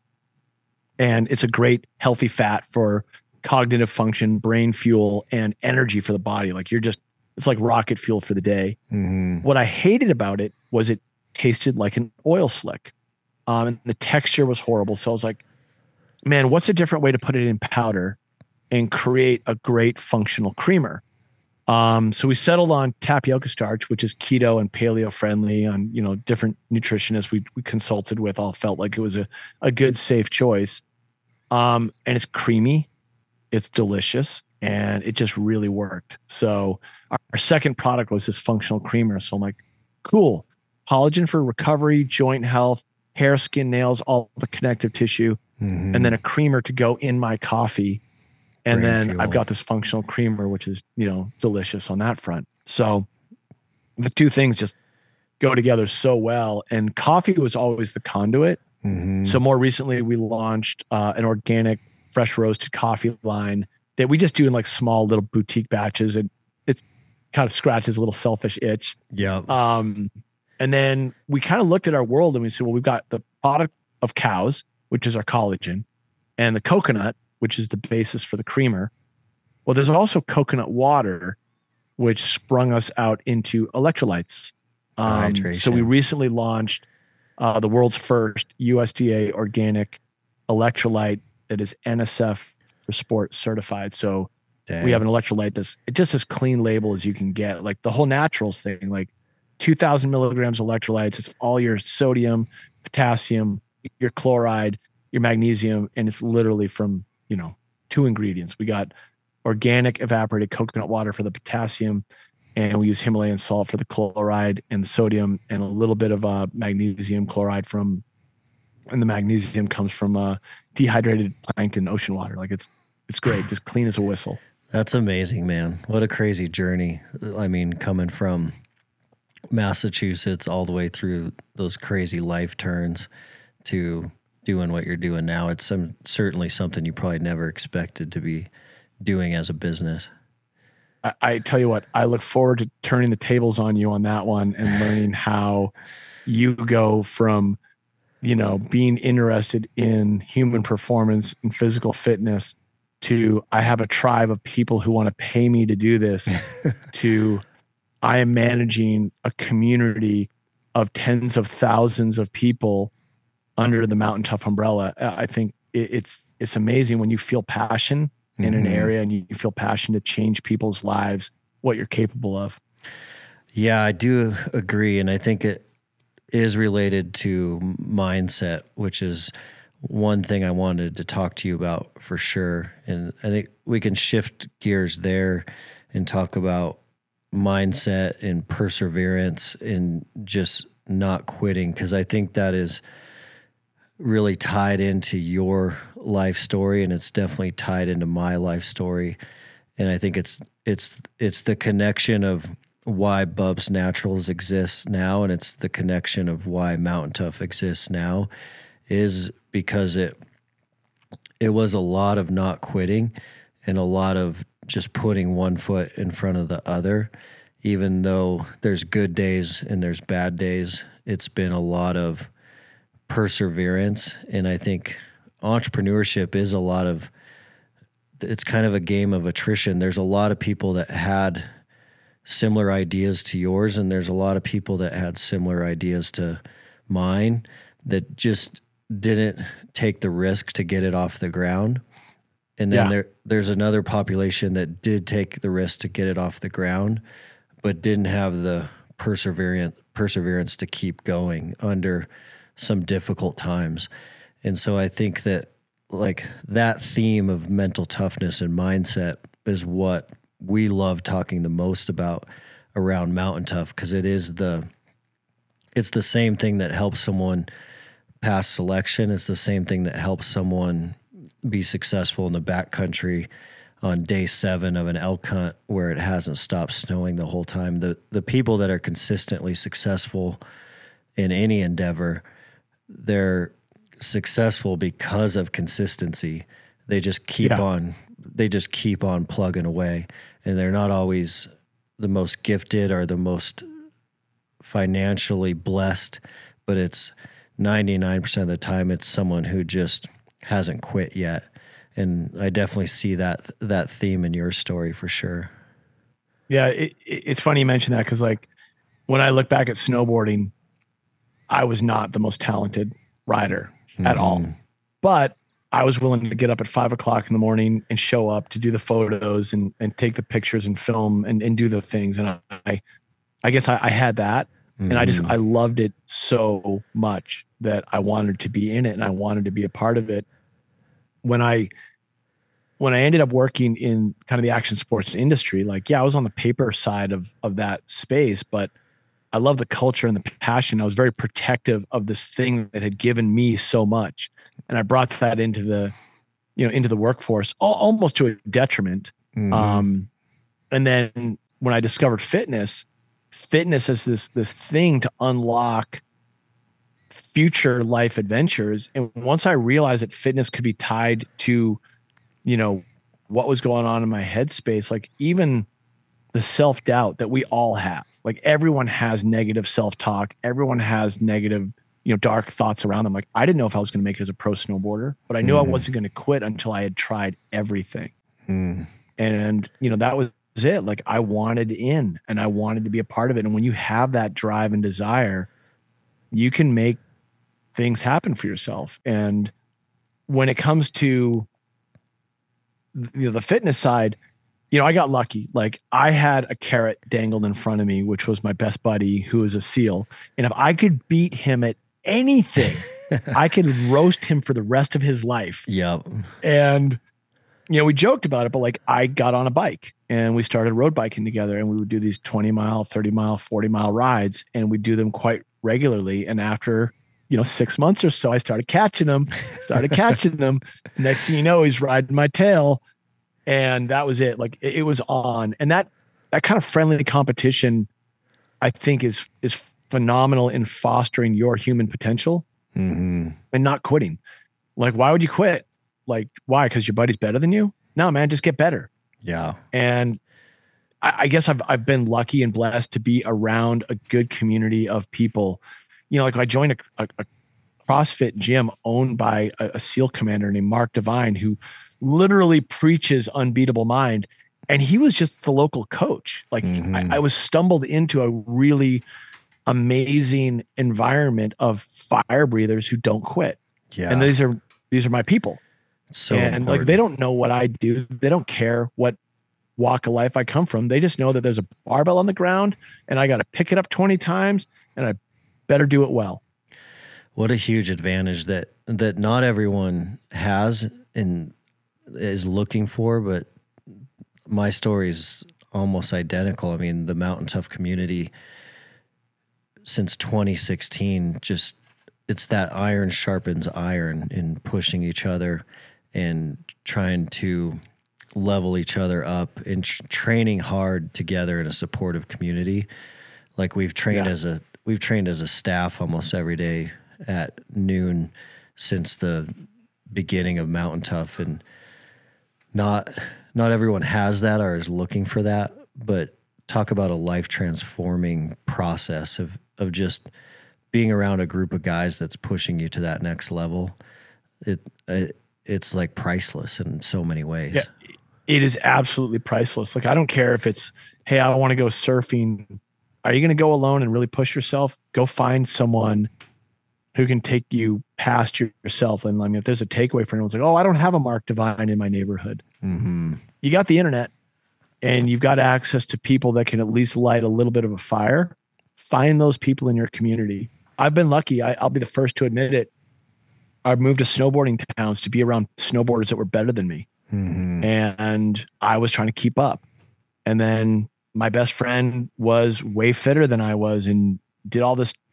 And it's a great healthy fat for cognitive function, brain fuel, and energy for the body. Like it's like rocket fuel for the day. What I hated about it was it tasted like an oil slick. And the texture was horrible. So I was like, man, what's a different way to put it in powder and create a great functional creamer? So we settled on tapioca starch, which is keto and paleo friendly on, different nutritionists we consulted with all felt like it was a good, safe choice. And it's creamy, it's delicious, and it just really worked. So our second product was this functional creamer. So I'm like, cool, collagen for recovery, joint health, hair, skin, nails, all the connective tissue, and then a creamer to go in my coffee. And brain then fuel. I've got this functional creamer, which is, delicious on that front. So the two things just go together so well. And coffee was always the conduit. So more recently, we launched an organic, fresh roasted coffee line that we just do in like small little boutique batches. And it kind of scratches a little selfish itch. Yeah. And then we kind of looked at our world and we said, well, we've got the product of cows, which is our collagen, and the coconut, which is the basis for the creamer. Well, there's also coconut water, which sprung us out into electrolytes. So we recently launched the world's first USDA organic electrolyte that is NSF for sport certified. So we have an electrolyte that's just as clean label as you can get. Like the whole Naturals thing, like 2,000 milligrams electrolytes. It's all your sodium, potassium, your chloride, your magnesium, and it's literally from, two ingredients. We got organic evaporated coconut water for the potassium, and we use Himalayan salt for the chloride and the sodium, and a little bit of magnesium chloride and the magnesium comes from dehydrated plankton ocean water. Like it's great, just clean as a whistle. That's amazing, man. What a crazy journey. I mean, coming from Massachusetts all the way through those crazy life turns to doing what you're doing now. It's certainly something you probably never expected to be doing as a business. I tell you what, I look forward to turning the tables on you on that one and learning how you go from, being interested in human performance and physical fitness to I have a tribe of people who want to pay me to do this to I am managing a community of tens of thousands of people under the Mountain Tough umbrella. I think it's amazing when you feel passion in an area and you feel passion to change people's lives, what you're capable of. Yeah, I do agree. And I think it is related to mindset, which is one thing I wanted to talk to you about for sure. And I think we can shift gears there and talk about mindset and perseverance and just not quitting, because I think that is really tied into your life story, and it's definitely tied into my life story. And I think it's the connection of why Bubs Naturals exists now, and it's the connection of why Mountain Tough exists now, is because it was a lot of not quitting and a lot of just putting one foot in front of the other. Even though there's good days and there's bad days, it's been a lot of perseverance. And I think entrepreneurship is it's kind of a game of attrition. There's a lot of people that had similar ideas to yours, and there's a lot of people that had similar ideas to mine that just didn't take the risk to get it off the ground. And then there's another population that did take the risk to get it off the ground, but didn't have the perseverance to keep going under some difficult times. And so I think that like that theme of mental toughness and mindset is what we love talking the most about around Mountain Tough, because it is the it's the same thing that helps someone pass selection. It's the same thing that helps someone be successful in the backcountry on day 7 of an elk hunt where it hasn't stopped snowing the whole time. The people that are consistently successful in any endeavor, they're successful because of consistency. They just keep on plugging away, and they're not always the most gifted or the most financially blessed, but it's 99% of the time it's someone who just hasn't quit yet. And I definitely see that theme in your story for sure. Yeah, it's funny you mention that, because like when I look back at snowboarding, I was not the most talented rider at all, but I was willing to get up at 5 o'clock in the morning and show up to do the photos and take the pictures and film and do the things. And I guess I had that, and I loved it so much that I wanted to be in it and I wanted to be a part of it. When I ended up working in kind of the action sports industry, like, I was on the paper side of that space, but I love the culture and the passion. I was very protective of this thing that had given me so much. And I brought that into the workforce, almost to a detriment. And then when I discovered fitness is this thing to unlock future life adventures. And once I realized that fitness could be tied to, what was going on in my headspace, like even the self-doubt that we all have, like everyone has negative self-talk. Everyone has negative, dark thoughts around them. Like, I didn't know if I was going to make it as a pro snowboarder, but I knew I wasn't going to quit until I had tried everything. And, that was it. Like, I wanted in and I wanted to be a part of it. And when you have that drive and desire, you can make things happen for yourself. And when it comes to the fitness side, I got lucky. Like, I had a carrot dangled in front of me, which was my best buddy, who is a SEAL. And if I could beat him at anything, I could roast him for the rest of his life. Yep. And, we joked about it, but like, I got on a bike and we started road biking together, and we would do these 20-mile, 30-mile, 40-mile rides, and we'd do them quite regularly. And after, 6 months or so, I started catching them. Next thing you know, he's riding my tail. And that was it. Like, it was on. And that kind of friendly competition, I think, is phenomenal in fostering your human potential and not quitting. Like, why would you quit? Like, why? Because your buddy's better than you? No, man, just get better. Yeah. And I guess I've been lucky and blessed to be around a good community of people. Like, I joined a CrossFit gym owned by a SEAL commander named Mark Devine, who literally preaches unbeatable mind. And he was just the local coach. Like, I was stumbled into a really amazing environment of fire breathers who don't quit. Yeah. And these are my people. So and important. Like, they don't know what I do. They don't care what walk of life I come from. They just know that there's a barbell on the ground and I got to pick it up 20 times and I better do it well. What a huge advantage that not everyone has and is looking for, but my story is almost identical. I mean, the Mountain Tough community since 2016, just, it's that iron sharpens iron in pushing each other and trying to level each other up and training hard together in a supportive community. Like, we've trained as a staff almost every day at noon since the beginning of Mountain Tough, and not everyone has that or is looking for that, but talk about a life transforming process of just being around a group of guys that's pushing you to that next level. It's like priceless in so many ways. Yeah, it is absolutely priceless. Like, I don't care if it's, hey, I want to go surfing. Are you going to go alone and really push yourself? Go find someone who can take you past yourself. And I mean, if there's a takeaway for anyone, it's like, oh, I don't have a Mark Devine in my neighborhood. You got the internet and you've got access to people that can at least light a little bit of a fire. Find those people in your community. I've been lucky. I'll be the first to admit it. I've moved to snowboarding towns to be around snowboarders that were better than me. And I was trying to keep up. And then my best friend was way fitter than I was and did all this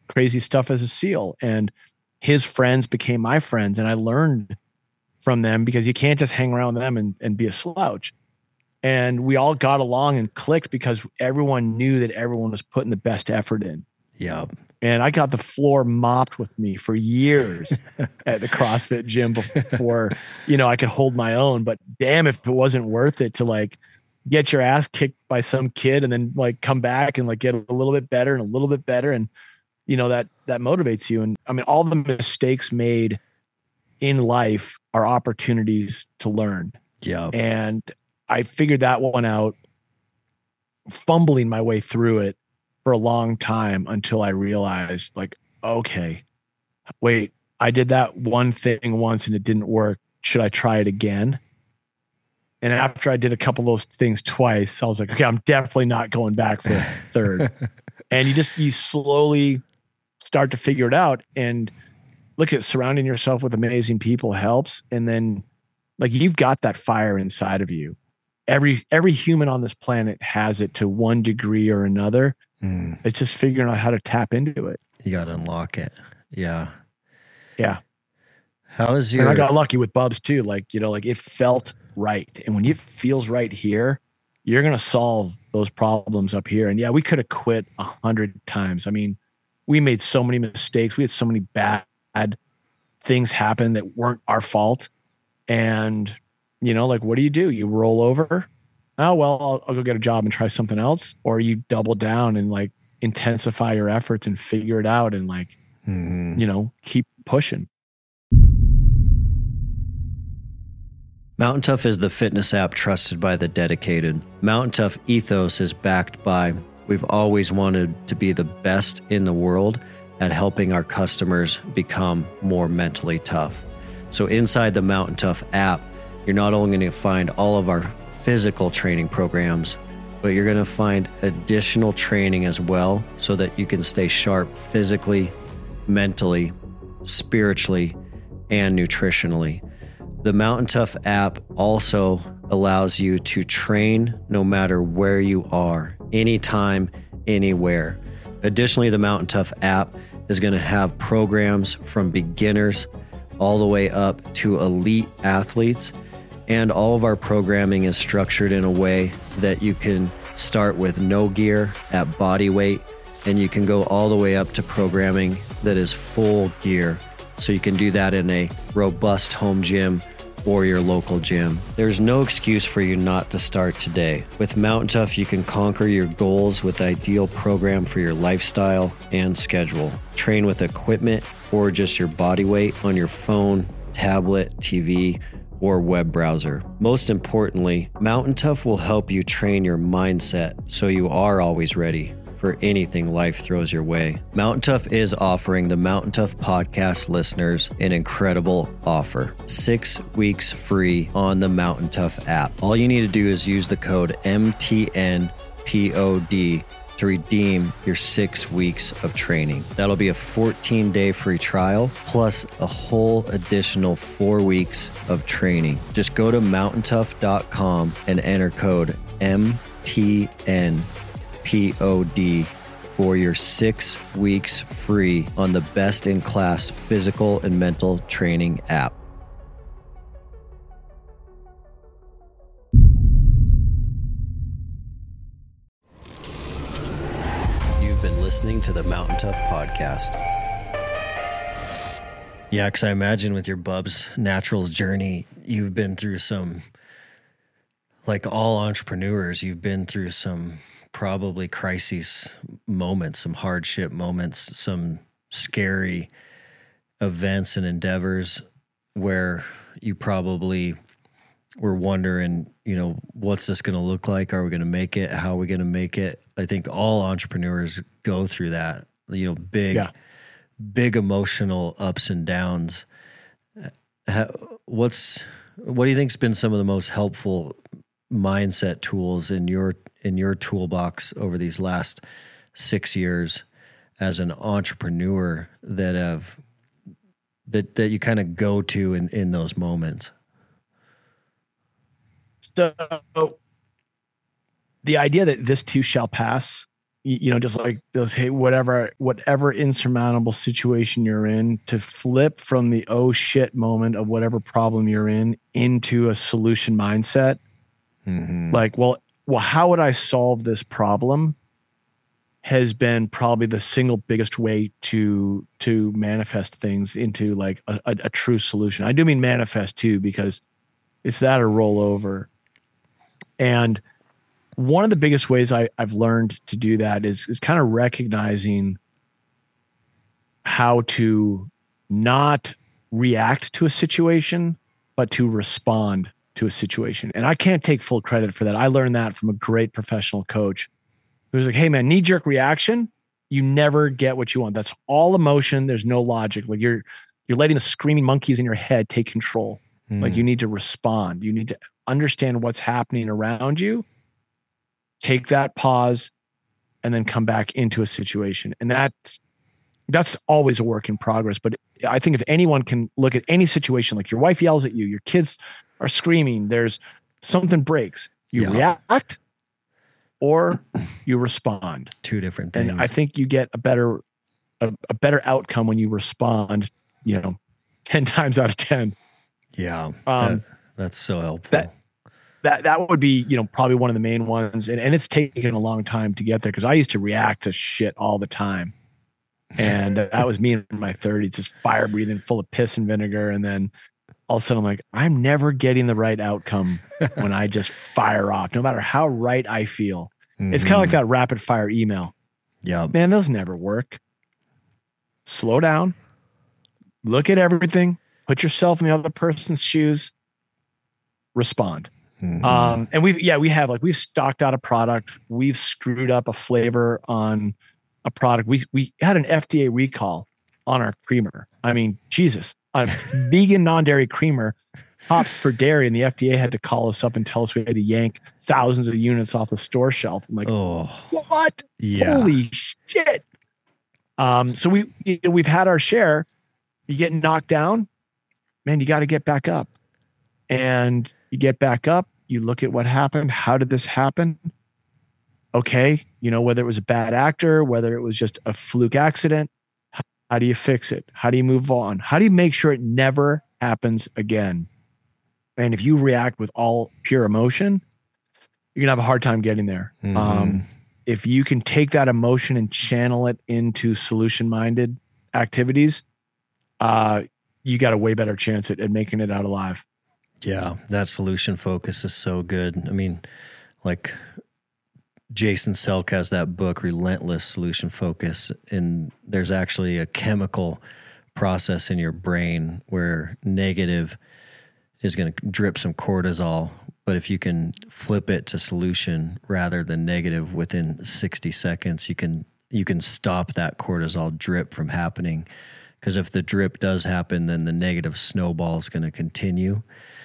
crazy stuff as a SEAL, and his friends became my friends, and I learned from them because you can't just hang around them and be a slouch. And we all got along and clicked because everyone knew that everyone was putting the best effort in. Yeah. And I got the floor mopped with me for years at the CrossFit gym before, I could hold my own. But damn, if it wasn't worth it to like get your ass kicked by some kid and then like come back and like get a little bit better and a little bit better. And, that motivates you. And I mean, all the mistakes made in life are opportunities to learn. Yeah. And I figured that one out, fumbling my way through it for a long time until I realized, like, okay, wait, I did that one thing once and it didn't work. Should I try it again? And after I did a couple of those things twice, I was like, okay, I'm definitely not going back for a third. And you slowly start to figure it out. And look at surrounding yourself with amazing people helps. And then like you've got that fire inside of you. Every human on this planet has it to one degree or another. It's just figuring out how to tap into it. You got to unlock it. Yeah. Yeah. And I got lucky with Bubs too. Like, like it felt right. And when it feels right here, you're going to solve those problems up here. And yeah, we could have quit 100 times. I mean, we made so many mistakes. We had so many bad things happen that weren't our fault. And, like, what do? You roll over. Oh, well, I'll go get a job and try something else. Or you double down and like intensify your efforts and figure it out and like, keep pushing. Mountain Tough is the fitness app trusted by the dedicated. Mountain Tough ethos is backed by, we've always wanted to be the best in the world at helping our customers become more mentally tough. So inside the Mountain Tough app, you're not only going to find all of our physical training programs, but you're going to find additional training as well so that you can stay sharp physically, mentally, spiritually, and nutritionally. The Mountain Tough app also allows you to train no matter where you are, anytime, anywhere. Additionally, the Mountain Tough app is going to have programs from beginners all the way up to elite athletes. And all of our programming is structured in a way that you can start with no gear at body weight, and you can go all the way up to programming that is full gear. So you can do that in a robust home gym or your local gym. There's no excuse for you not to start today. With Mountain Tough, you can conquer your goals with the ideal program for your lifestyle and schedule. Train with equipment or just your body weight on your phone, tablet, TV, or web browser. Most importantly, Mountain Tough will help you train your mindset so you are always ready for anything life throws your way. Mountain Tough is offering the Mountain Tough podcast listeners an incredible offer. 6 weeks free on the Mountain Tough app. All you need to do is use the code MTNPOD to redeem your 6 weeks of training. That'll be a 14-day free trial plus a whole additional 4 weeks of training. Just go to mountaintough.com and enter code MTNPOD for your 6 weeks free on the best-in-class physical and mental training app. You've been listening to the Mountain Tough podcast. Yeah, because I imagine with your Bubs Naturals journey, you've been through some, like all entrepreneurs, you've been through some probably crises moments, some hardship moments, some scary events and endeavors where you probably were wondering, what's this going to look like? Are we going to make it? How are we going to make it? I think all entrepreneurs go through that, big emotional ups and downs. What do you think's been some of the most helpful mindset tools in your toolbox over these last 6 years as an entrepreneur that you kind of go to in those moments? So the idea that this too shall pass, just like those, hey, whatever insurmountable situation you're in, to flip from the oh shit moment of whatever problem you're in into a solution mindset. Like, well, how would I solve this problem, has been probably the single biggest way to manifest things into like a true solution. I do mean manifest too, because it's that or roll over. And one of the biggest ways I've learned to do that is kind of recognizing how to not react to a situation, but to respond to a situation. And I can't take full credit for that. I learned that from a great professional coach who was like, hey man, knee-jerk reaction, you never get what you want. That's all emotion. There's no logic. Like you're letting the screaming monkeys in your head take control. Like you need to respond. You need to understand what's happening around you, take that pause, and then come back into a situation. And that's always a work in progress. But I think if anyone can look at any situation, like your wife yells at you, your kids are screaming, there's something breaks, you react or you respond. Two different things. And I think you get a better outcome when you respond, 10 times out of 10. Yeah. That's so helpful. That would be, probably one of the main ones. And it's taken a long time to get there, because I used to react to shit all the time. And that was me in my 30s, just fire breathing, full of piss and vinegar. And then all of a sudden I'm like, I'm never getting the right outcome when I just fire off, no matter how right I feel. It's kind of like that rapid fire email. Yeah, man, those never work. Slow down, look at everything, put yourself in the other person's shoes, respond. And we've stocked out a product. We've screwed up a flavor on a product. We had an FDA recall on our creamer. I mean, Jesus, a vegan non-dairy creamer popped for dairy, and the FDA had to call us up and tell us we had to yank thousands of units off the store shelf. I'm like, what? Yeah. Holy shit. So we've had our share. You get knocked down, man, you got to get back up. And you get back up, you look at what happened. How did this happen? Okay. Whether it was a bad actor, whether it was just a fluke accident, how do you fix it? How do you move on? How do you make sure it never happens again? And if you react with all pure emotion, you're gonna have a hard time getting there. If you can take that emotion and channel it into solution-minded activities, you got a way better chance at making it out alive. Yeah, that solution focus is so good. I mean, like Jason Selk has that book, Relentless Solution Focus, and there's actually a chemical process in your brain where negative is going to drip some cortisol, but if you can flip it to solution rather than negative within 60 seconds, you can stop that cortisol drip from happening. Because if the drip does happen, then the negative snowball is going to continue.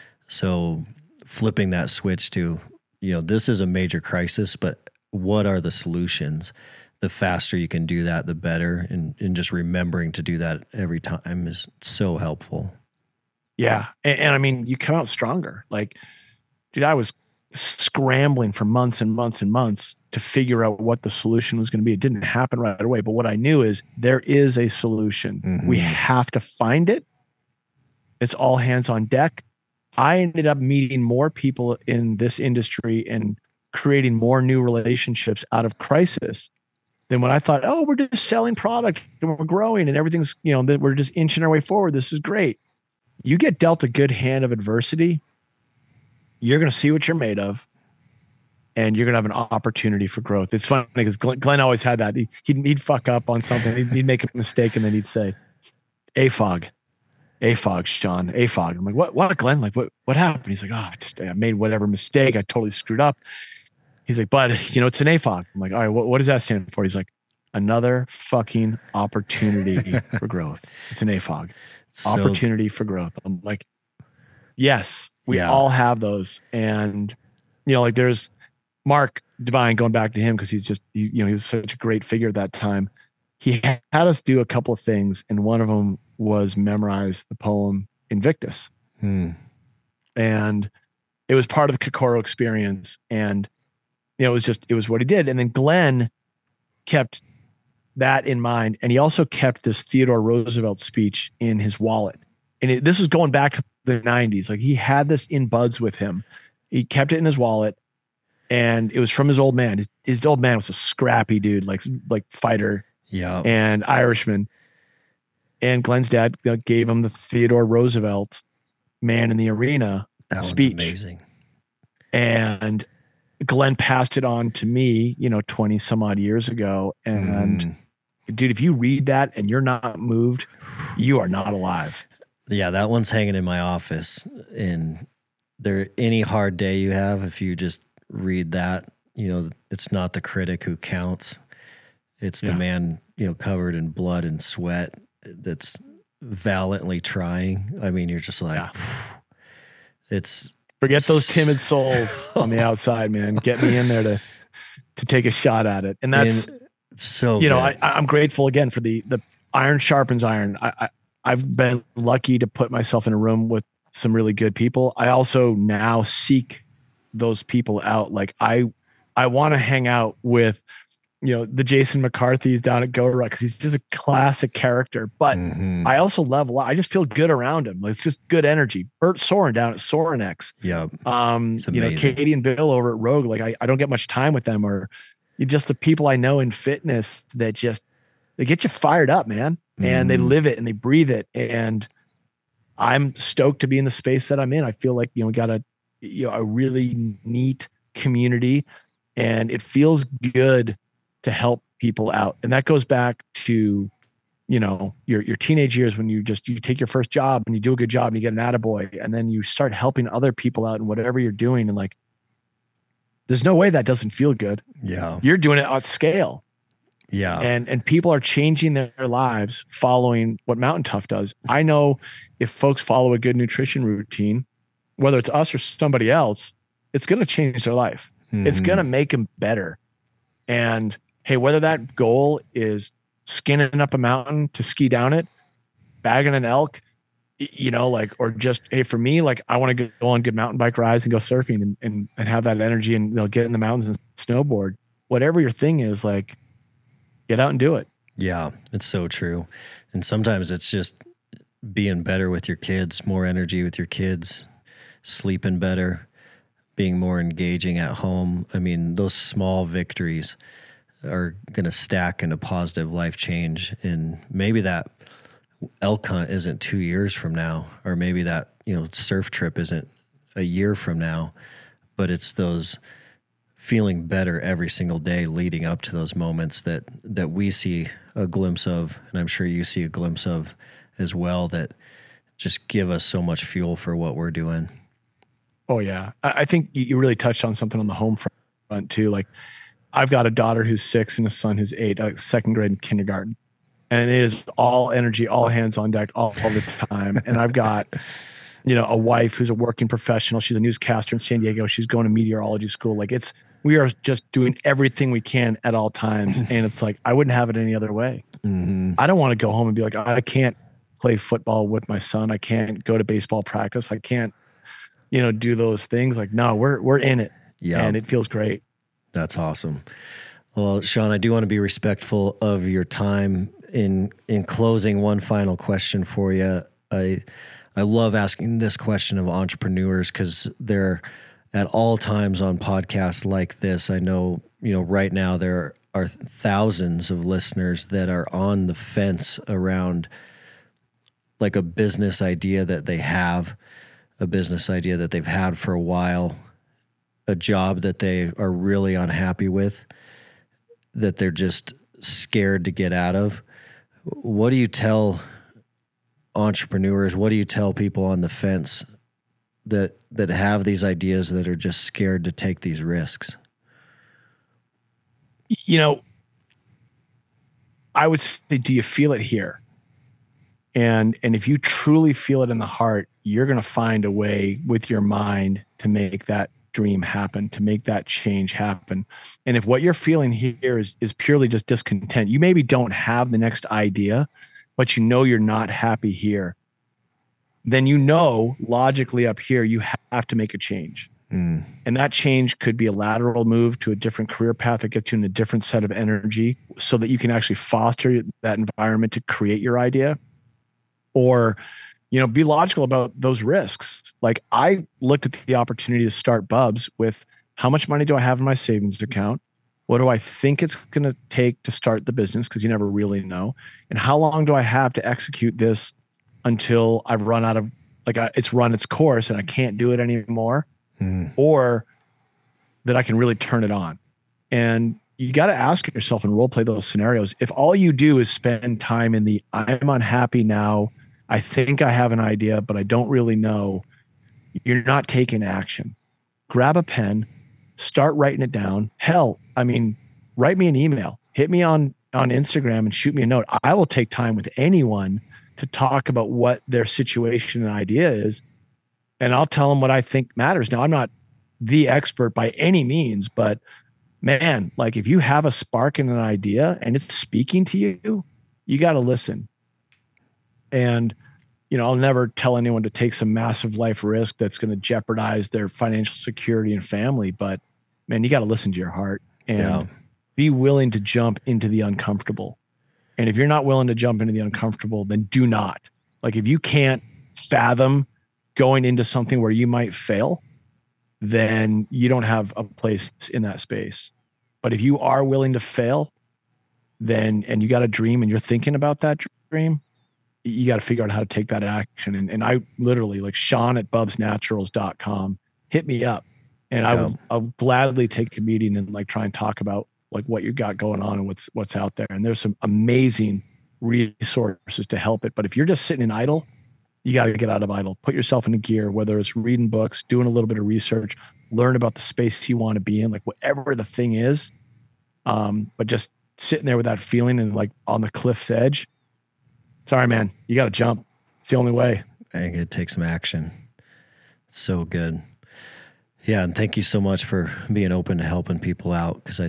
So flipping that switch to, this is a major crisis, but what are the solutions? The faster you can do that, the better. And just remembering to do that every time is so helpful. Yeah. And I mean, you come out stronger. Like, dude, I was scrambling for months and months and months to figure out what the solution was going to be. It didn't happen right away. But what I knew is there is a solution. We have to find it. It's all hands on deck. I ended up meeting more people in this industry and creating more new relationships out of crisis than when I thought, oh, we're just selling product and we're growing and everything's, that we're just inching our way forward. This is great. You get dealt a good hand of adversity, you're going to see what you're made of, and you're going to have an opportunity for growth. It's funny because Glenn always had that. He'd fuck up on something. He'd make a mistake, and then he'd say, AFOG, Sean, AFOG. I'm like, what, Glenn? Like, what happened? He's like, I made whatever mistake. I totally screwed up. He's like, but it's an AFOG. I'm like, all right, what does that stand for? He's like, another fucking opportunity for growth. It's an AFOG. Opportunity for growth. I'm like, yes, we all have those. And, like there's Mark Divine, going back to him, because he's just, he was such a great figure at that time. He had us do a couple of things, and one of them was memorize the poem Invictus. And it was part of the Kokoro experience. And, it was what he did. And then Glenn kept that in mind. And he also kept this Theodore Roosevelt speech in his wallet. And this was going back to the 90s. Like he had this in buds with him. He kept it in his wallet. And it was from his old man. His old man was a scrappy dude, like fighter, and Irishman. And Glenn's dad gave him the Theodore Roosevelt Man in the Arena speech. Amazing. And Glenn passed it on to me, 20 some odd years ago. And dude, if you read that and you're not moved, you are not alive. Yeah, that one's hanging in my office. And any hard day you have, if you just read that, it's not the critic who counts. It's the man, covered in blood and sweat that's valiantly trying. I mean, you're just like, forget those timid souls on the outside, man. Get me in there to take a shot at it. And that's so, I'm grateful again for the iron sharpens iron. I've been lucky to put myself in a room with some really good people. I also now seek those people out. Like I want to hang out with, the Jason McCarthy's down at GoRuck because he's just a classic character. But I also love a lot. I just feel good around him. It's just good energy. Bert Soren down at Sorenex. Yeah. Katie and Bill over at Rogue. Like I don't get much time with them, or just the people I know in fitness that they get you fired up, man. And they live it and they breathe it. And I'm stoked to be in the space that I'm in. I feel like, we got a really neat community, and it feels good to help people out. And that goes back to, your teenage years when you take your first job and you do a good job and you get an attaboy, and then you start helping other people out in whatever you're doing. And like, there's no way that doesn't feel good. Yeah. You're doing it on scale. Yeah. And people are changing their lives following what Mountain Tough does. I know if folks follow a good nutrition routine, whether it's us or somebody else, it's going to change their life. It's going to make them better. And hey, whether that goal is skinning up a mountain to ski down it, bagging an elk, or just, hey, for me, like I want to go on good mountain bike rides and go surfing and have that energy and get in the mountains and snowboard. Whatever your thing is, like, get out and do it. Yeah, it's so true. And sometimes it's just being better with your kids, more energy with your kids, sleeping better, being more engaging at home. I mean, those small victories are going to stack into positive life change. And maybe that elk hunt isn't 2 years from now, or maybe that, surf trip isn't a year from now, but it's those feeling better every single day leading up to those moments that we see a glimpse of, and I'm sure you see a glimpse of as well, that just give us so much fuel for what we're doing. Oh yeah. I think you really touched on something on the home front too. Like I've got a daughter who's 6 and a son who's 8, second grade in kindergarten, and it is all energy, all hands on deck all the time. And I've got, a wife who's a working professional. She's a newscaster in San Diego. She's going to meteorology school. Like we are just doing everything we can at all times. And it's like, I wouldn't have it any other way. I don't want to go home and be like, I can't play football with my son. I can't go to baseball practice. I can't, do those things. Like, no, we're in it. Yeah. And it feels great. That's awesome. Well, Sean, I do want to be respectful of your time. In closing, one final question for you. I love asking this question of entrepreneurs because they're at all times on podcasts like this. I know, right now there are thousands of listeners that are on the fence around like a business idea that they have, a business idea that they've had for a while, a job that they are really unhappy with, that they're just scared to get out of. What do you tell entrepreneurs? What do you tell people on the fence that have these ideas that are just scared to take these risks? I would say, do you feel it here? And if you truly feel it in the heart, you're going to find a way with your mind to make that dream happen, to make that change happen. And if what you're feeling here is purely just discontent, you maybe don't have the next idea, but you're not happy here, then logically up here, you have to make a change. And that change could be a lateral move to a different career path that gets you in a different set of energy so that you can actually foster that environment to create your idea. Or, be logical about those risks. Like, I looked at the opportunity to start Bubs with how much money do I have in my savings account? What do I think it's going to take to start the business? Because you never really know. And how long do I have to execute this until I've run out of, it's run its course and I can't do it anymore? Or that I can really turn it on. And you got to ask yourself and role play those scenarios. If all you do is spend time in the I'm unhappy now, I think I have an idea, but I don't really know, you're not taking action. Grab a pen, start writing it down. Hell, write me an email, hit me on Instagram and shoot me a note. I will take time with anyone to talk about what their situation and idea is. And I'll tell them what I think matters. Now, I'm not the expert by any means, but man, if you have a spark in an idea and it's speaking to you, you got to listen. And, I'll never tell anyone to take some massive life risk that's going to jeopardize their financial security and family. But man, you got to listen to your heart and be willing to jump into the uncomfortable. And if you're not willing to jump into the uncomfortable, then do not. If you can't fathom going into something where you might fail, then you don't have a place in that space. But if you are willing to fail, and you got a dream and you're thinking about that dream, you got to figure out how to take that action. And I literally, Sean at bubsnaturals.com, hit me up and I'll gladly take a meeting and try and talk about what you got going on and what's out there. And there's some amazing resources to help it. But if you're just sitting in idle, you got to get out of idle, put yourself into gear, whether it's reading books, doing a little bit of research, learn about the space you want to be in, whatever the thing is. But just sitting there with that feeling and on the cliff's edge. Sorry, man, you got to jump. It's the only way. I think it takes some action. It's so good. Yeah. And thank you so much for being open to helping people out. Cause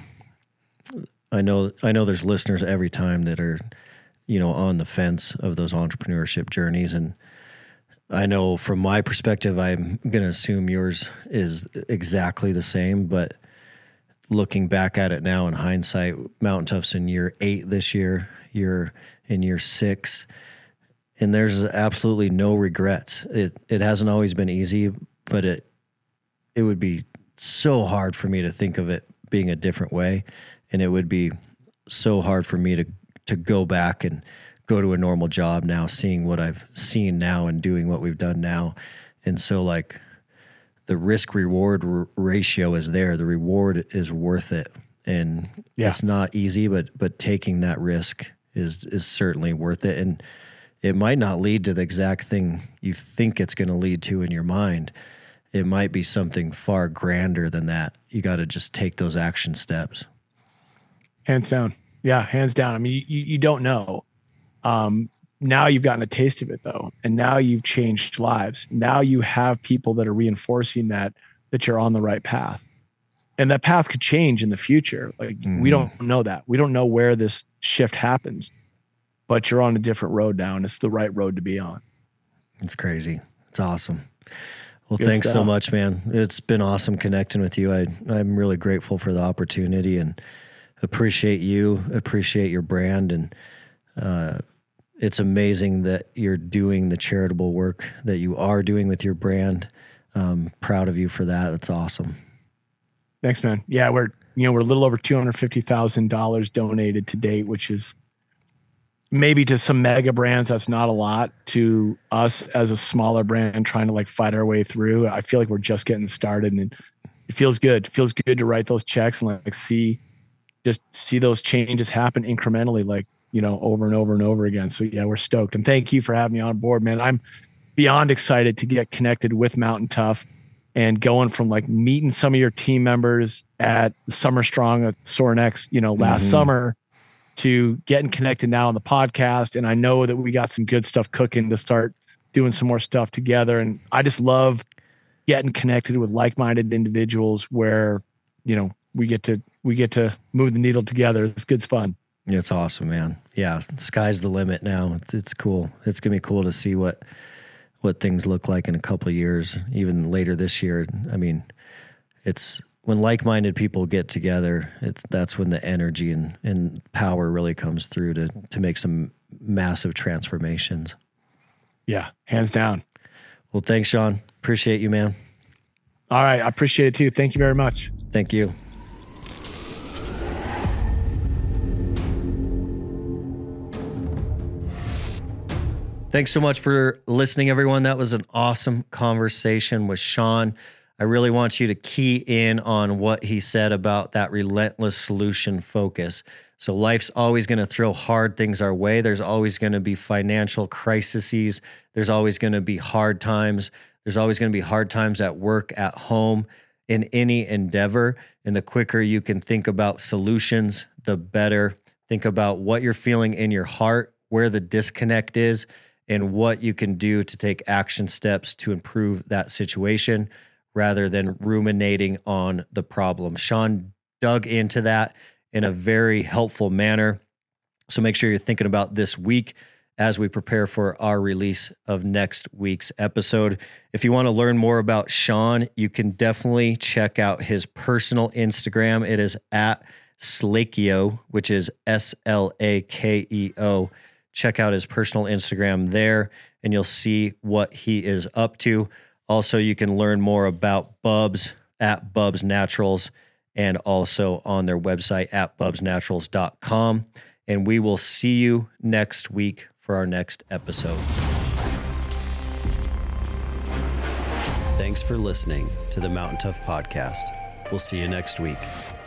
I know there's listeners every time that are, on the fence of those entrepreneurship journeys. And I know from my perspective, I'm going to assume yours is exactly the same, but looking back at it now in hindsight, Mountain Tough's in year 8 this year, you're in year 6, and there's absolutely no regrets. It hasn't always been easy, but it would be so hard for me to think of it being a different way. And it would be so hard for me to go back and go to a normal job now, seeing what I've seen now and doing what we've done now. And so the risk reward ratio is there. The reward is worth it. And it's not easy, but taking that risk is certainly worth it. And it might not lead to the exact thing you think it's going to lead to in your mind. It might be something far grander than that. You got to just take those action steps. Hands down. Yeah, hands down. You don't know. Now you've gotten a taste of it though. And now you've changed lives. Now you have people that are reinforcing that you're on the right path. And that path could change in the future. We don't know that. We don't know where this shift happens, but you're on a different road now and it's the right road to be on. It's crazy. It's awesome. Well, thanks so much, man. It's been awesome connecting with you. I'm really grateful for the opportunity and appreciate you, appreciate your brand. And it's amazing that you're doing the charitable work that you are doing with your brand. Proud of you for that. That's awesome. Thanks, man. Yeah, we're a little over $250,000 donated to date, which is maybe to some mega brands. That's not a lot. To us as a smaller brand trying to fight our way through, I feel like we're just getting started, and it feels good. It feels good to write those checks and see those changes happen incrementally, over and over and over again. So yeah, we're stoked. And thank you for having me on board, man. I'm beyond excited to get connected with Mountain Tough and going from meeting some of your team members at Summer Strong at Sorinex, last summer, to getting connected now on the podcast. And I know that we got some good stuff cooking to start doing some more stuff together. And I just love getting connected with like-minded individuals where, we get to move the needle together. It's good fun. It's awesome, man. Yeah. The sky's the limit now. It's cool. It's going to be cool to see what what things look like in a couple of years, even later this year. I mean, it's when like-minded people get together, that's when the energy and power really comes through to make some massive transformations. Yeah, hands down. Well, thanks, Sean. Appreciate you, man. All right, I appreciate it too. Thank you very much. Thank you. Thanks so much for listening, everyone. That was an awesome conversation with Sean. I really want you to key in on what he said about that relentless solution focus. So life's always going to throw hard things our way. There's always going to be financial crises. There's always going to be hard times. There's always going to be hard times at work, at home, in any endeavor. And the quicker you can think about solutions, the better. Think about what you're feeling in your heart, where the disconnect is, and what you can do to take action steps to improve that situation rather than ruminating on the problem. Sean dug into that in a very helpful manner. So make sure you're thinking about this week as we prepare for our release of next week's episode. If you want to learn more about Sean, you can definitely check out his personal Instagram. It is at Slakeo, which is Slakeo. Check out his personal Instagram there, and you'll see what he is up to. Also, you can learn more about Bubs at Bubs Naturals and also on their website at bubsnaturals.com. And we will see you next week for our next episode. Thanks for listening to the Mountain Tough Podcast. We'll see you next week.